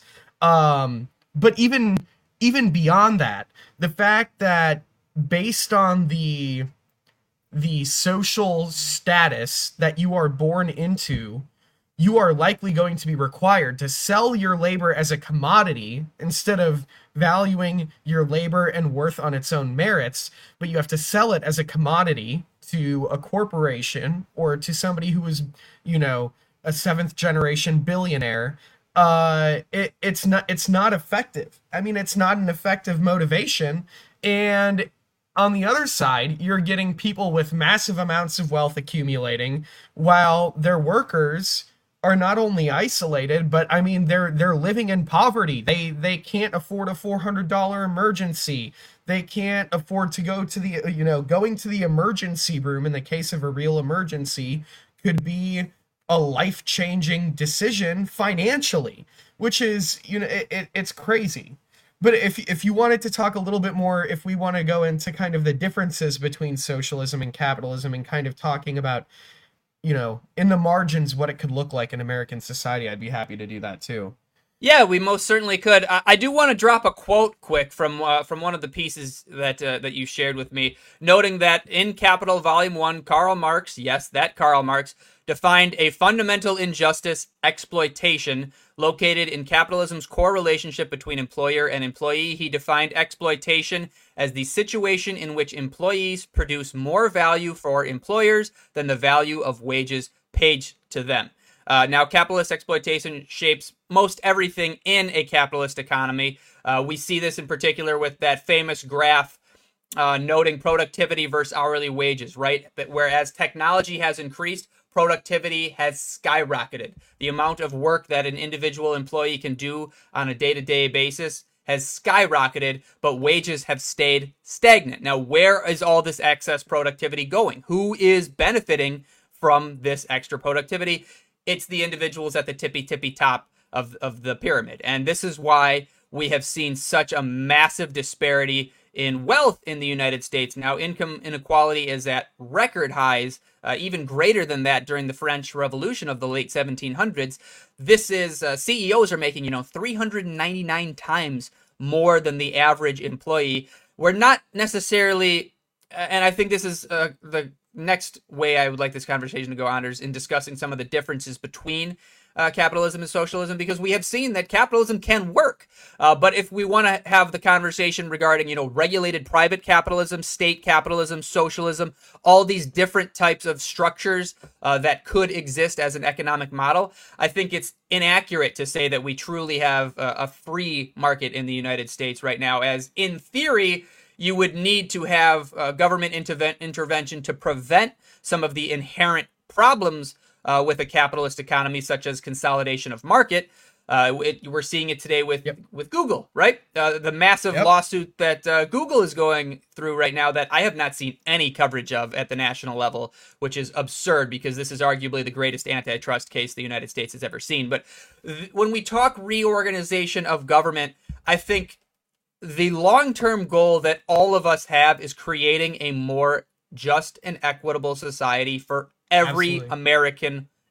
Um, but even even beyond that, the fact that based on the the social status that you are born into, you are likely going to be required to sell your labor as a commodity instead of valuing your labor and worth on its own merits, but you have to sell it as a commodity to a corporation or to somebody who is, you know, a seventh generation billionaire. Uh, it, it's not, it's not effective. I mean, it's not an effective motivation. And on the other side, you're getting people with massive amounts of wealth accumulating while their workers are not only isolated, but I mean, they're they're living in poverty. They they can't afford a four hundred dollars emergency. They can't afford to go to the, you know, going to the emergency room in the case of a real emergency could be a life-changing decision financially, which is, you know, it, it, it's crazy. But if if you wanted to talk a little bit more, if we want to go into kind of the differences between socialism and capitalism and kind of talking about, you know, in the margins, what it could look like in American society, I'd be happy to do that too. Yeah, we most certainly could. I, I do want to drop a quote quick from uh, from one of the pieces that uh, that you shared with me, noting that in Capital Volume One, Karl Marx, yes, that Karl Marx, defined a fundamental injustice, exploitation, located in capitalism's core relationship between employer and employee. He defined exploitation as the situation in which employees produce more value for employers than the value of wages paid to them. Uh, now, capitalist exploitation shapes most everything in a capitalist economy. Uh, we see this in particular with that famous graph uh, noting productivity versus hourly wages, right? But whereas technology has increased, productivity has skyrocketed. The amount of work that an individual employee can do on a day-to-day basis has skyrocketed, but wages have stayed stagnant. Now, where is all this excess productivity going? Who is benefiting from this extra productivity? It's the individuals at the tippy tippy top of, of the pyramid. And this is why we have seen such a massive disparity in wealth in the United States. Now, income inequality is at record highs, uh, even greater than that during the French Revolution of the late seventeen hundreds. This is, uh, C E Os are making, you know, three hundred ninety-nine times more than the average employee. We're not necessarily, and I think this is uh, the next way I would like this conversation to go, Anders, in discussing some of the differences between uh, capitalism and socialism, because we have seen that capitalism can work. Uh, but if we want to have the conversation regarding, you know, regulated private capitalism, state capitalism, socialism, all these different types of structures uh, that could exist as an economic model, I think it's inaccurate to say that we truly have a, a free market in the United States right now, as in theory, you would need to have uh, government interve- intervention to prevent some of the inherent problems uh, with a capitalist economy, such as consolidation of market. Uh, it, we're seeing it today with, yep. with Google, right? Uh, the massive yep. lawsuit that uh, Google is going through right now that I have not seen any coverage of at the national level, which is absurd because this is arguably the greatest antitrust case the United States has ever seen. But th- when we talk reorganization of government, I think the long-term goal that all of us have is creating a more just and equitable society for every Absolutely. American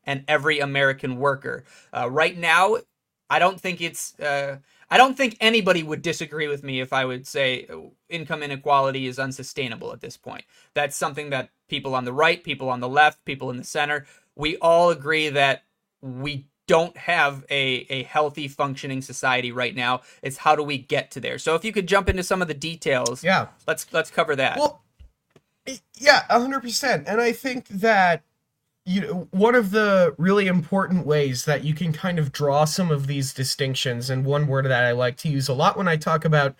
and every American worker. Uh, right now, I don't think it's... Uh, I don't think anybody would disagree with me if I would say income inequality is unsustainable at this point. That's something that people on the right, people on the left, people in the center, we all agree that we don't have a, a healthy functioning society right now. It's how do we get to there? So if you could jump into some of the details, yeah, let's let's cover that. Well, yeah, one hundred percent. And I think that you know, one of the really important ways that you can kind of draw some of these distinctions, and one word that I like to use a lot when I talk about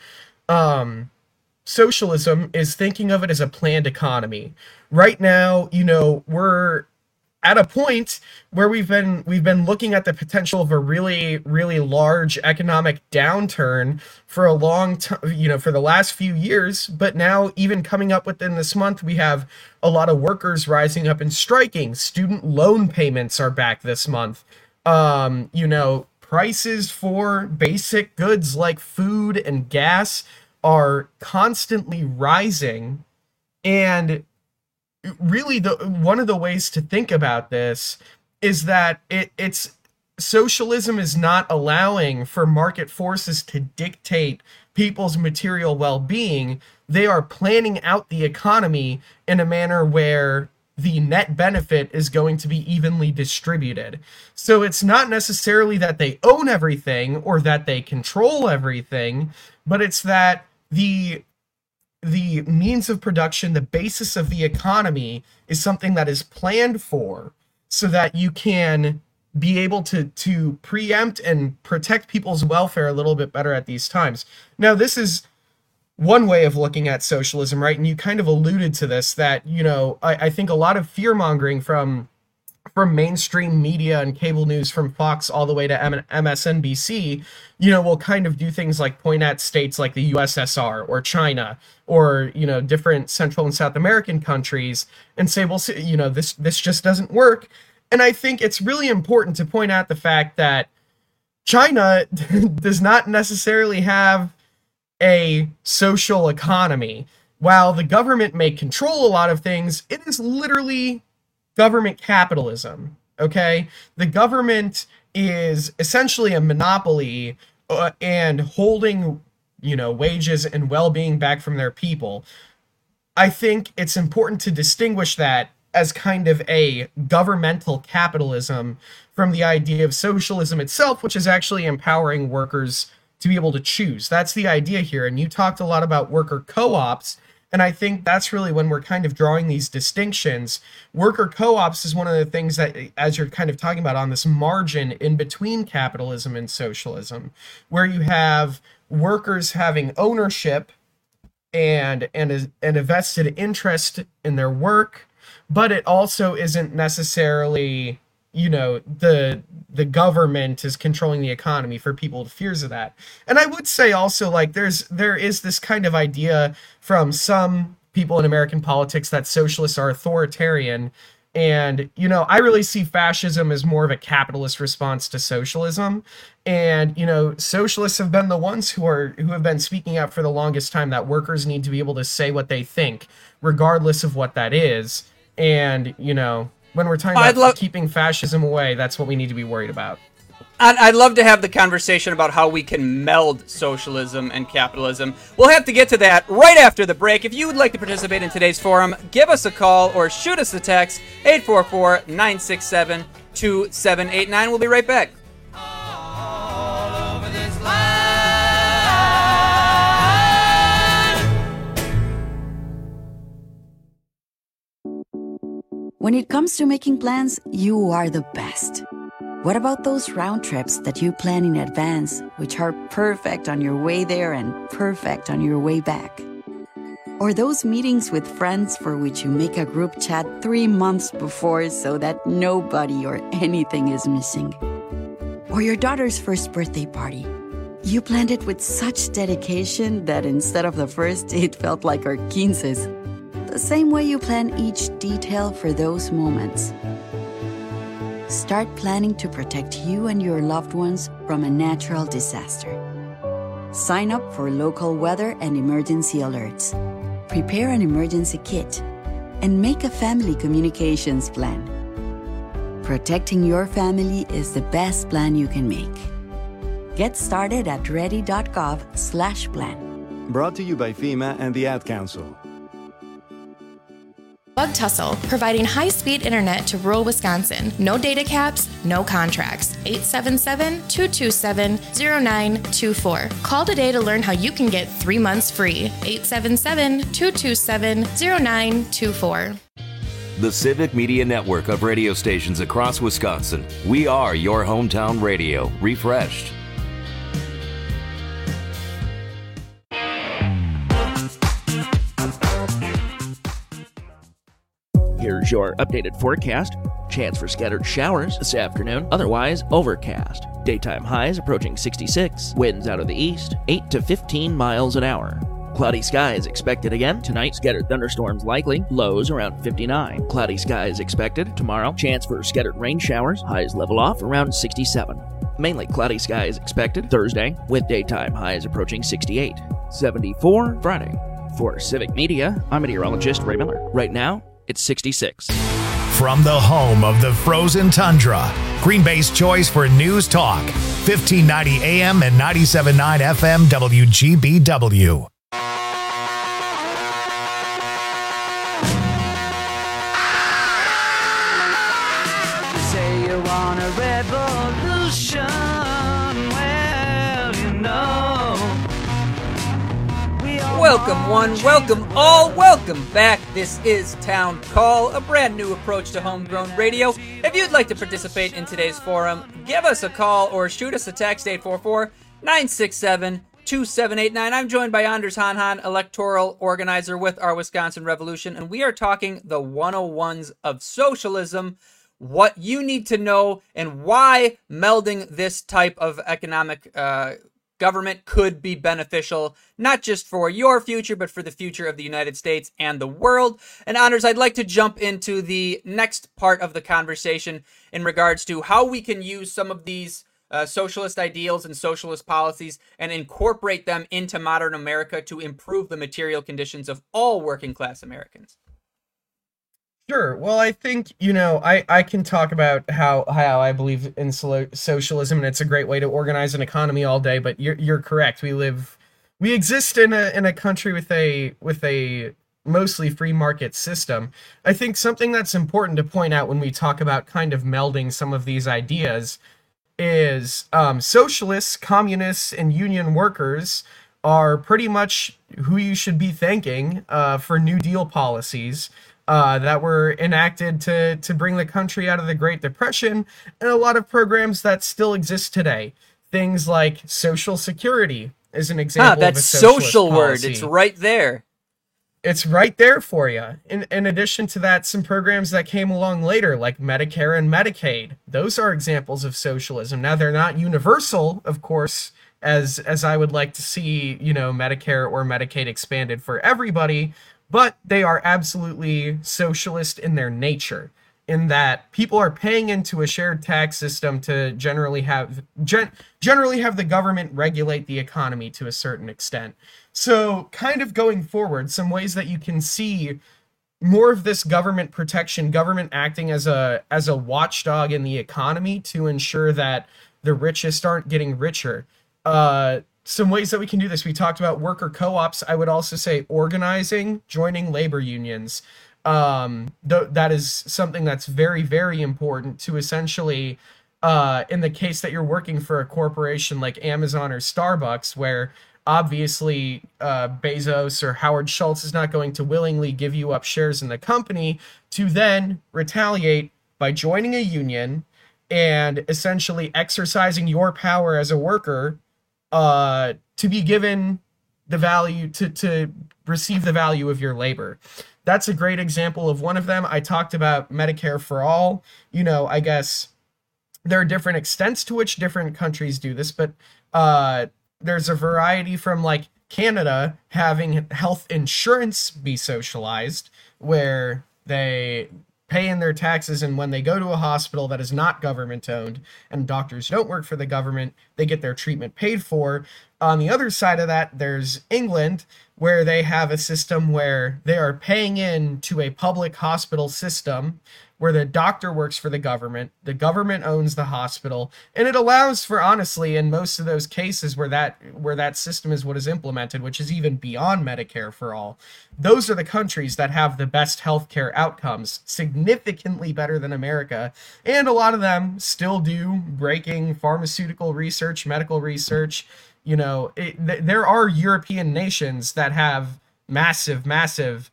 um, socialism, is thinking of it as a planned economy. Right now, you know, we're at a point where we've been we've been looking at the potential of a really really large economic downturn for a long time, you know, for the last few years. But now, even coming up within this month, we have a lot of workers rising up and striking. Student loan payments are back this month. Um, you know, prices for basic goods like food and gas are constantly rising, and really the one of the ways to think about this is that it it's socialism is not allowing for market forces to dictate people's material well-being. They are planning out the economy in a manner where the net benefit is going to be evenly distributed. So it's not necessarily that they own everything or that they control everything, but it's that the the means of production, the basis of the economy, is something that is planned for so that you can be able to, to preempt and protect people's welfare a little bit better at these times. Now, this is one way of looking at socialism, right? And you kind of alluded to this, that, you know, I, I think a lot of fear-mongering from from mainstream media and cable news, from Fox all the way to M S N B C, you know, will kind of do things like point at states like the U S S R or China or, you know, different Central and South American countries and say, well, you know, this, this just doesn't work. And I think it's really important to point out the fact that China does not necessarily have a social economy. While the government may control a lot of things, it is literally government capitalism, okay? The government is essentially a monopoly uh, and holding, you know, wages and well-being back from their people. I think it's important to distinguish that as kind of a governmental capitalism from the idea of socialism itself, which is actually empowering workers to be able to choose. That's the idea here. And you talked a lot about worker co-ops, and I think that's really when we're kind of drawing these distinctions. Worker co-ops is one of the things that, as you're kind of talking about, on this margin in between capitalism and socialism, where you have workers having ownership and and a, and a vested interest in their work, but it also isn't necessarily, you know, the the government is controlling the economy for people with fears of that. And I would say also, like, there's there is this kind of idea from some people in American politics that socialists are authoritarian. And, you know, I really see fascism as more of a capitalist response to socialism. And, you know, socialists have been the ones who are who have been speaking out for the longest time that workers need to be able to say what they think, regardless of what that is. And, you know, when we're talking about lo- keeping fascism away, that's what we need to be worried about. I'd, I'd love to have the conversation about how we can meld socialism and capitalism. We'll have to get to that right after the break. If you would like to participate in today's forum, give us a call or shoot us a text, eight four four, nine six seven, two seven eight nine. We'll be right back. When it comes to making plans, you are the best. What about those round trips that you plan in advance, which are perfect on your way there and perfect on your way back? Or those meetings with friends for which you make a group chat three months before so that nobody or anything is missing? Or your daughter's first birthday party. You planned it with such dedication that instead of the first, it felt like our quinces. The same way you plan each detail for those moments. Start planning to protect you and your loved ones from a natural disaster. Sign up for local weather and emergency alerts. Prepare an emergency kit. And make a family communications plan. protecting your family is the best plan you can make. Get started at ready.gov slash plan. Brought to you by FEMA and the Ad Council. Bug Tussle, providing high-speed internet to rural Wisconsin. No data caps, no contracts. eight seven seven, two two seven, zero nine two four. Call today to learn how you can get three months free. eight seven seven, two two seven, zero nine two four. The Civic Media Network of radio stations across Wisconsin. We are your hometown radio, refreshed. Here's your updated forecast. Chance for scattered showers this afternoon, otherwise overcast. Daytime highs approaching sixty-six, winds out of the east, eight to fifteen miles an hour. Cloudy skies expected again tonight, scattered thunderstorms likely, lows around fifty-nine. Cloudy skies expected tomorrow, chance for scattered rain showers, highs level off around sixty-seven. Mainly cloudy skies expected Thursday, with daytime highs approaching sixty-eight. seventy-four Friday. For Civic Media, I'm meteorologist Ray Miller. Right now, it's sixty-six. From the home of the frozen tundra, Green Bay's choice for news talk, fifteen ninety A M and ninety-seven point nine F M W G B W. Say you want a revolution, well, you know. Welcome one, welcome all, welcome back. This is Town Call, a brand new approach to homegrown radio. If you'd like to participate in today's forum, give us a call or shoot us a text, eight four four, nine six seven, two seven eight nine. I'm joined by Anders Hanhan, electoral organizer with our Wisconsin Revolution, and we are talking the one oh ones of socialism, what you need to know, and why melding this type of economic uh, government could be beneficial, not just for your future, but for the future of the United States and the world. And Anders, I'd like to jump into the next part of the conversation in regards to how we can use some of these uh, socialist ideals and socialist policies and incorporate them into modern America to improve the material conditions of all working class Americans. Sure. Well, I think, you know, I, I can talk about how how I believe in solo- socialism, and it's a great way to organize an economy all day. But you're you're correct. We live, we exist in a in a country with a with a mostly free market system. I think something that's important to point out when we talk about kind of melding some of these ideas is um, socialists, communists, and union workers are pretty much who you should be thanking uh, for New Deal policies Uh, that were enacted to to bring the country out of the Great Depression, and a lot of programs that still exist today. Things like Social Security is an example. Ah, that of a social word. policy. It's right there. It's right there for you. In, in addition to that, some programs that came along later, like Medicare and Medicaid. Those are examples of socialism. Now, they're not universal, of course, as as I would like to see, you know, Medicare or Medicaid expanded for everybody, but they are absolutely socialist in their nature, in that people are paying into a shared tax system to generally have gen- generally have the government regulate the economy to a certain extent. So kind of going forward, some ways that you can see more of this government protection, government acting as a as a watchdog in the economy to ensure that the richest aren't getting richer. Uh, Some ways that we can do this. We talked about worker co-ops. I would also say organizing, joining labor unions. Um, th- that is something that's very, very important to essentially, uh, in the case that you're working for a corporation like Amazon or Starbucks, where obviously uh, Bezos or Howard Schultz is not going to willingly give you up shares in the company, to then retaliate by joining a union and essentially exercising your power as a worker uh, to be given the value, to, to receive the value of your labor. That's a great example of one of them. I talked about Medicare for all. You know, I guess there are different extents to which different countries do this, but uh, there's a variety from like Canada having health insurance be socialized, where they pay in their taxes, and when they go to a hospital that is not government owned and doctors don't work for the government, they get their treatment paid for. on the other side of that, there's England, where they have a system where they are paying in to a public hospital system where the doctor works for the government, the government owns the hospital, and it allows for, honestly, in most of those cases where that where that system is what is implemented, which is even beyond Medicare for all, those are the countries that have the best healthcare outcomes, significantly better than America, and a lot of them still do breaking pharmaceutical research, medical research. You know, it, th- there are European nations that have massive, massive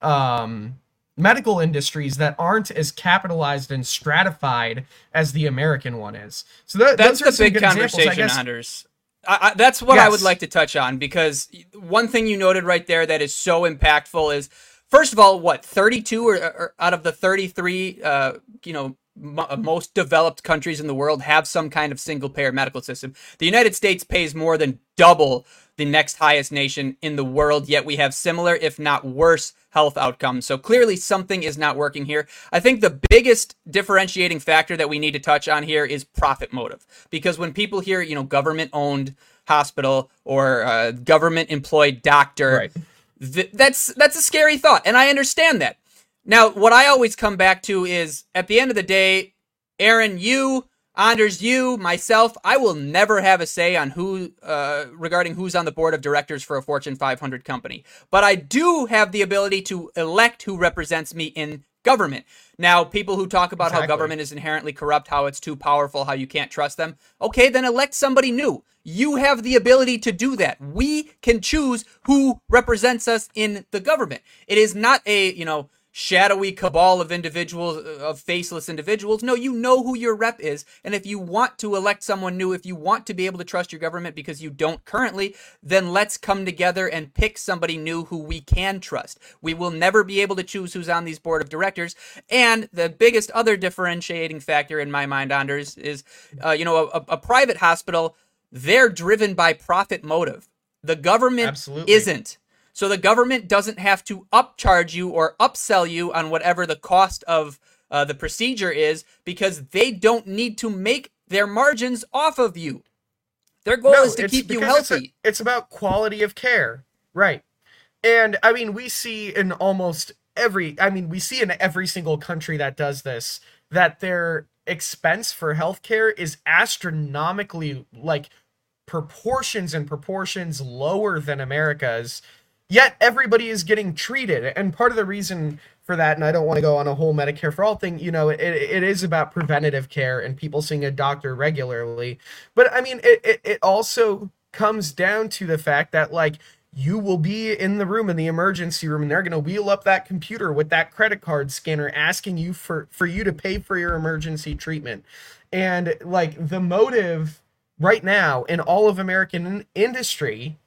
um, medical industries that aren't as capitalized and stratified as the American one is. So th- that's those are the some big good conversation, examples, I guess. Anders. I, I, that's what Yes. I would like to touch on, because one thing you noted right there that is so impactful is, first of all, what, thirty-two or, or out of the thirty-three, uh, you know, m- most developed countries in the world have some kind of single-payer medical system. The United States pays more than double the next highest nation in the world, yet we have similar, if not worse, health outcomes. So clearly something is not working here. I think the biggest differentiating factor that we need to touch on here is profit motive. Because when people hear, you know, government-owned hospital or uh, government-employed doctor, Right. th- that's that's a scary thought, and I understand that. Now, what I always come back to is, at the end of the day, Aaron, you, Anders, you, myself, I will never have a say on who, uh, regarding who's on the board of directors for a Fortune five hundred company. But I do have the ability to elect who represents me in government. Now, people who talk about Exactly. how government is inherently corrupt, how it's too powerful, how you can't trust them. Okay, then elect somebody new. You have the ability to do that. We can choose who represents us in the government. It is not a, you know, shadowy cabal of individuals, of faceless individuals. No, you know who your rep is. And if you want to elect someone new, if you want to be able to trust your government because you don't currently, then let's come together and pick somebody new who we can trust. We will never be able to choose who's on these board of directors. And the biggest other differentiating factor in my mind, Anders, is, uh, you know, a, a private hospital, they're driven by profit motive. The government Absolutely. isn't. So the government doesn't have to upcharge you or upsell you on whatever the cost of uh, the procedure is, because they don't need to make their margins off of you. Their goal No, is to it's keep you because it's a- healthy. It's, about quality of care, right? And I mean, we see in almost every, I mean, we see in every single country that does this, that their expense for healthcare is astronomically, like, proportions and proportions lower than America's. Yet everybody is getting treated. And part of the reason for that, and I don't want to go on a whole Medicare for all thing, you know, it, it is about preventative care and people seeing a doctor regularly. But I mean, it, it, it also comes down to the fact that, like, you will be in the room, in the emergency room, and they're going to wheel up that computer with that credit card scanner asking you for, for you to pay for your emergency treatment. And, like, the motive right now in all of American industry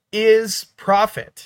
is profit.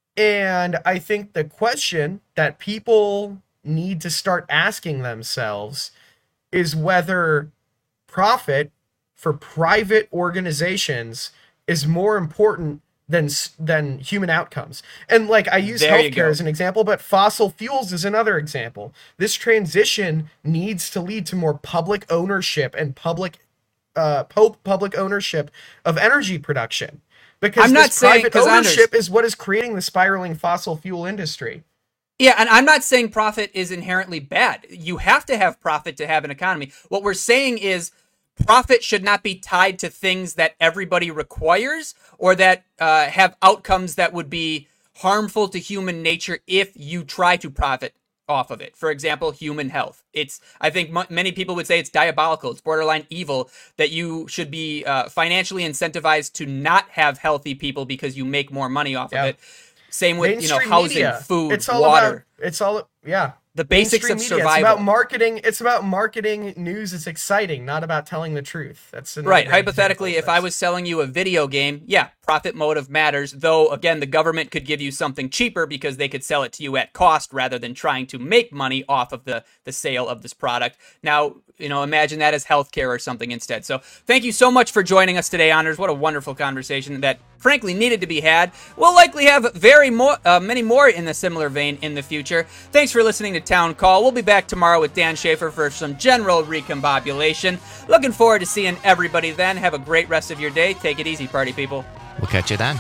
And I think the question that people need to start asking themselves is whether profit for private organizations is more important than than human outcomes. And, like, I use There you healthcare go. as an example, but fossil fuels is another example. This transition needs to lead to more public ownership and public uh, po- public ownership of energy production. Because I'm not this saying- private 'cause Anders- ownership is what is creating the spiraling fossil fuel industry. Yeah, and I'm not saying profit is inherently bad. You have to have profit to have an economy. What we're saying is profit should not be tied to things that everybody requires or that uh, have outcomes that would be harmful to human nature if you try to profit off of it. For example, human health. It's, I think m- many people would say it's diabolical. It's borderline evil that you should be uh, financially incentivized to not have healthy people because you make more money off Yeah. of it. Same with, you know, Mainstream housing, media. food, It's all water. about, it's all, yeah. The basics Mainstream of media. survival. It's about marketing. It's about marketing news. It's exciting, not about telling the truth. That's another Right. great Hypothetically, example if of I was selling you a video game, yeah, profit motive matters. Though, again, the government could give you something cheaper because they could sell it to you at cost rather than trying to make money off of the, the sale of this product. Now, you know, imagine that as healthcare or something instead. So thank you so much for joining us today, Anders. What a wonderful conversation that, frankly, needed to be had. We'll likely have very more, uh, many more in a similar vein in the future. Thanks for listening to Town Call. We'll be back tomorrow with Dan Schaefer for some general recombobulation. Looking forward to seeing everybody then. Have a great rest of your day. Take it easy, party people. We'll catch you then.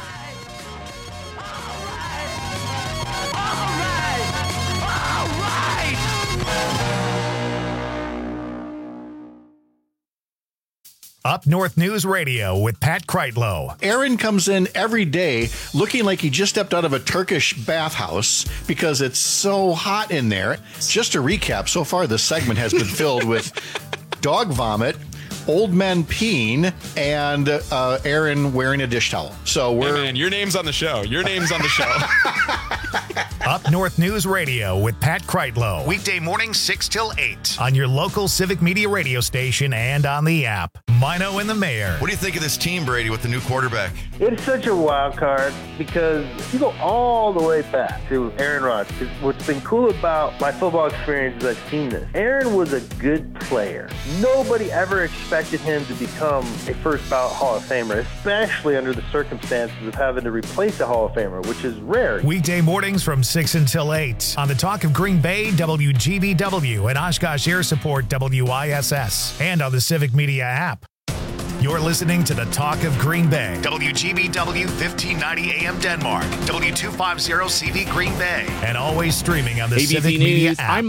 Up North News Radio with Pat Kreitlow. Aaron comes in every day looking like he just stepped out of a Turkish bathhouse because it's so hot in there. Just to recap, so far this segment has been filled with dog vomit, old men peeing, and uh, Aaron wearing a dish towel. So we're hey man, your name's on the show. Your name's on the show. Up North News Radio with Pat Kreitlow. Weekday mornings six till eight on your local Civic Media radio station and on the app. Mino and the Mayor. What do you think of this team, Brady, with the new quarterback? It's such a wild card because you go all the way back to Aaron Rodgers. What's been cool about my football experience is I've seen this. Aaron was a good player. Nobody ever expected him to become a first ballot Hall of Famer, especially under the circumstances of having to replace a Hall of Famer, which is rare. Weekday mornings from six until eight on the Talk of Green Bay, W G B W, and Oshkosh Air Support, W I S S, and on the Civic Media app. You're listening to the Talk of Green Bay, W G B W fifteen ninety A M Denmark, W two fifty C V Green Bay, and always streaming on the A B C Civic News, Media app. I'm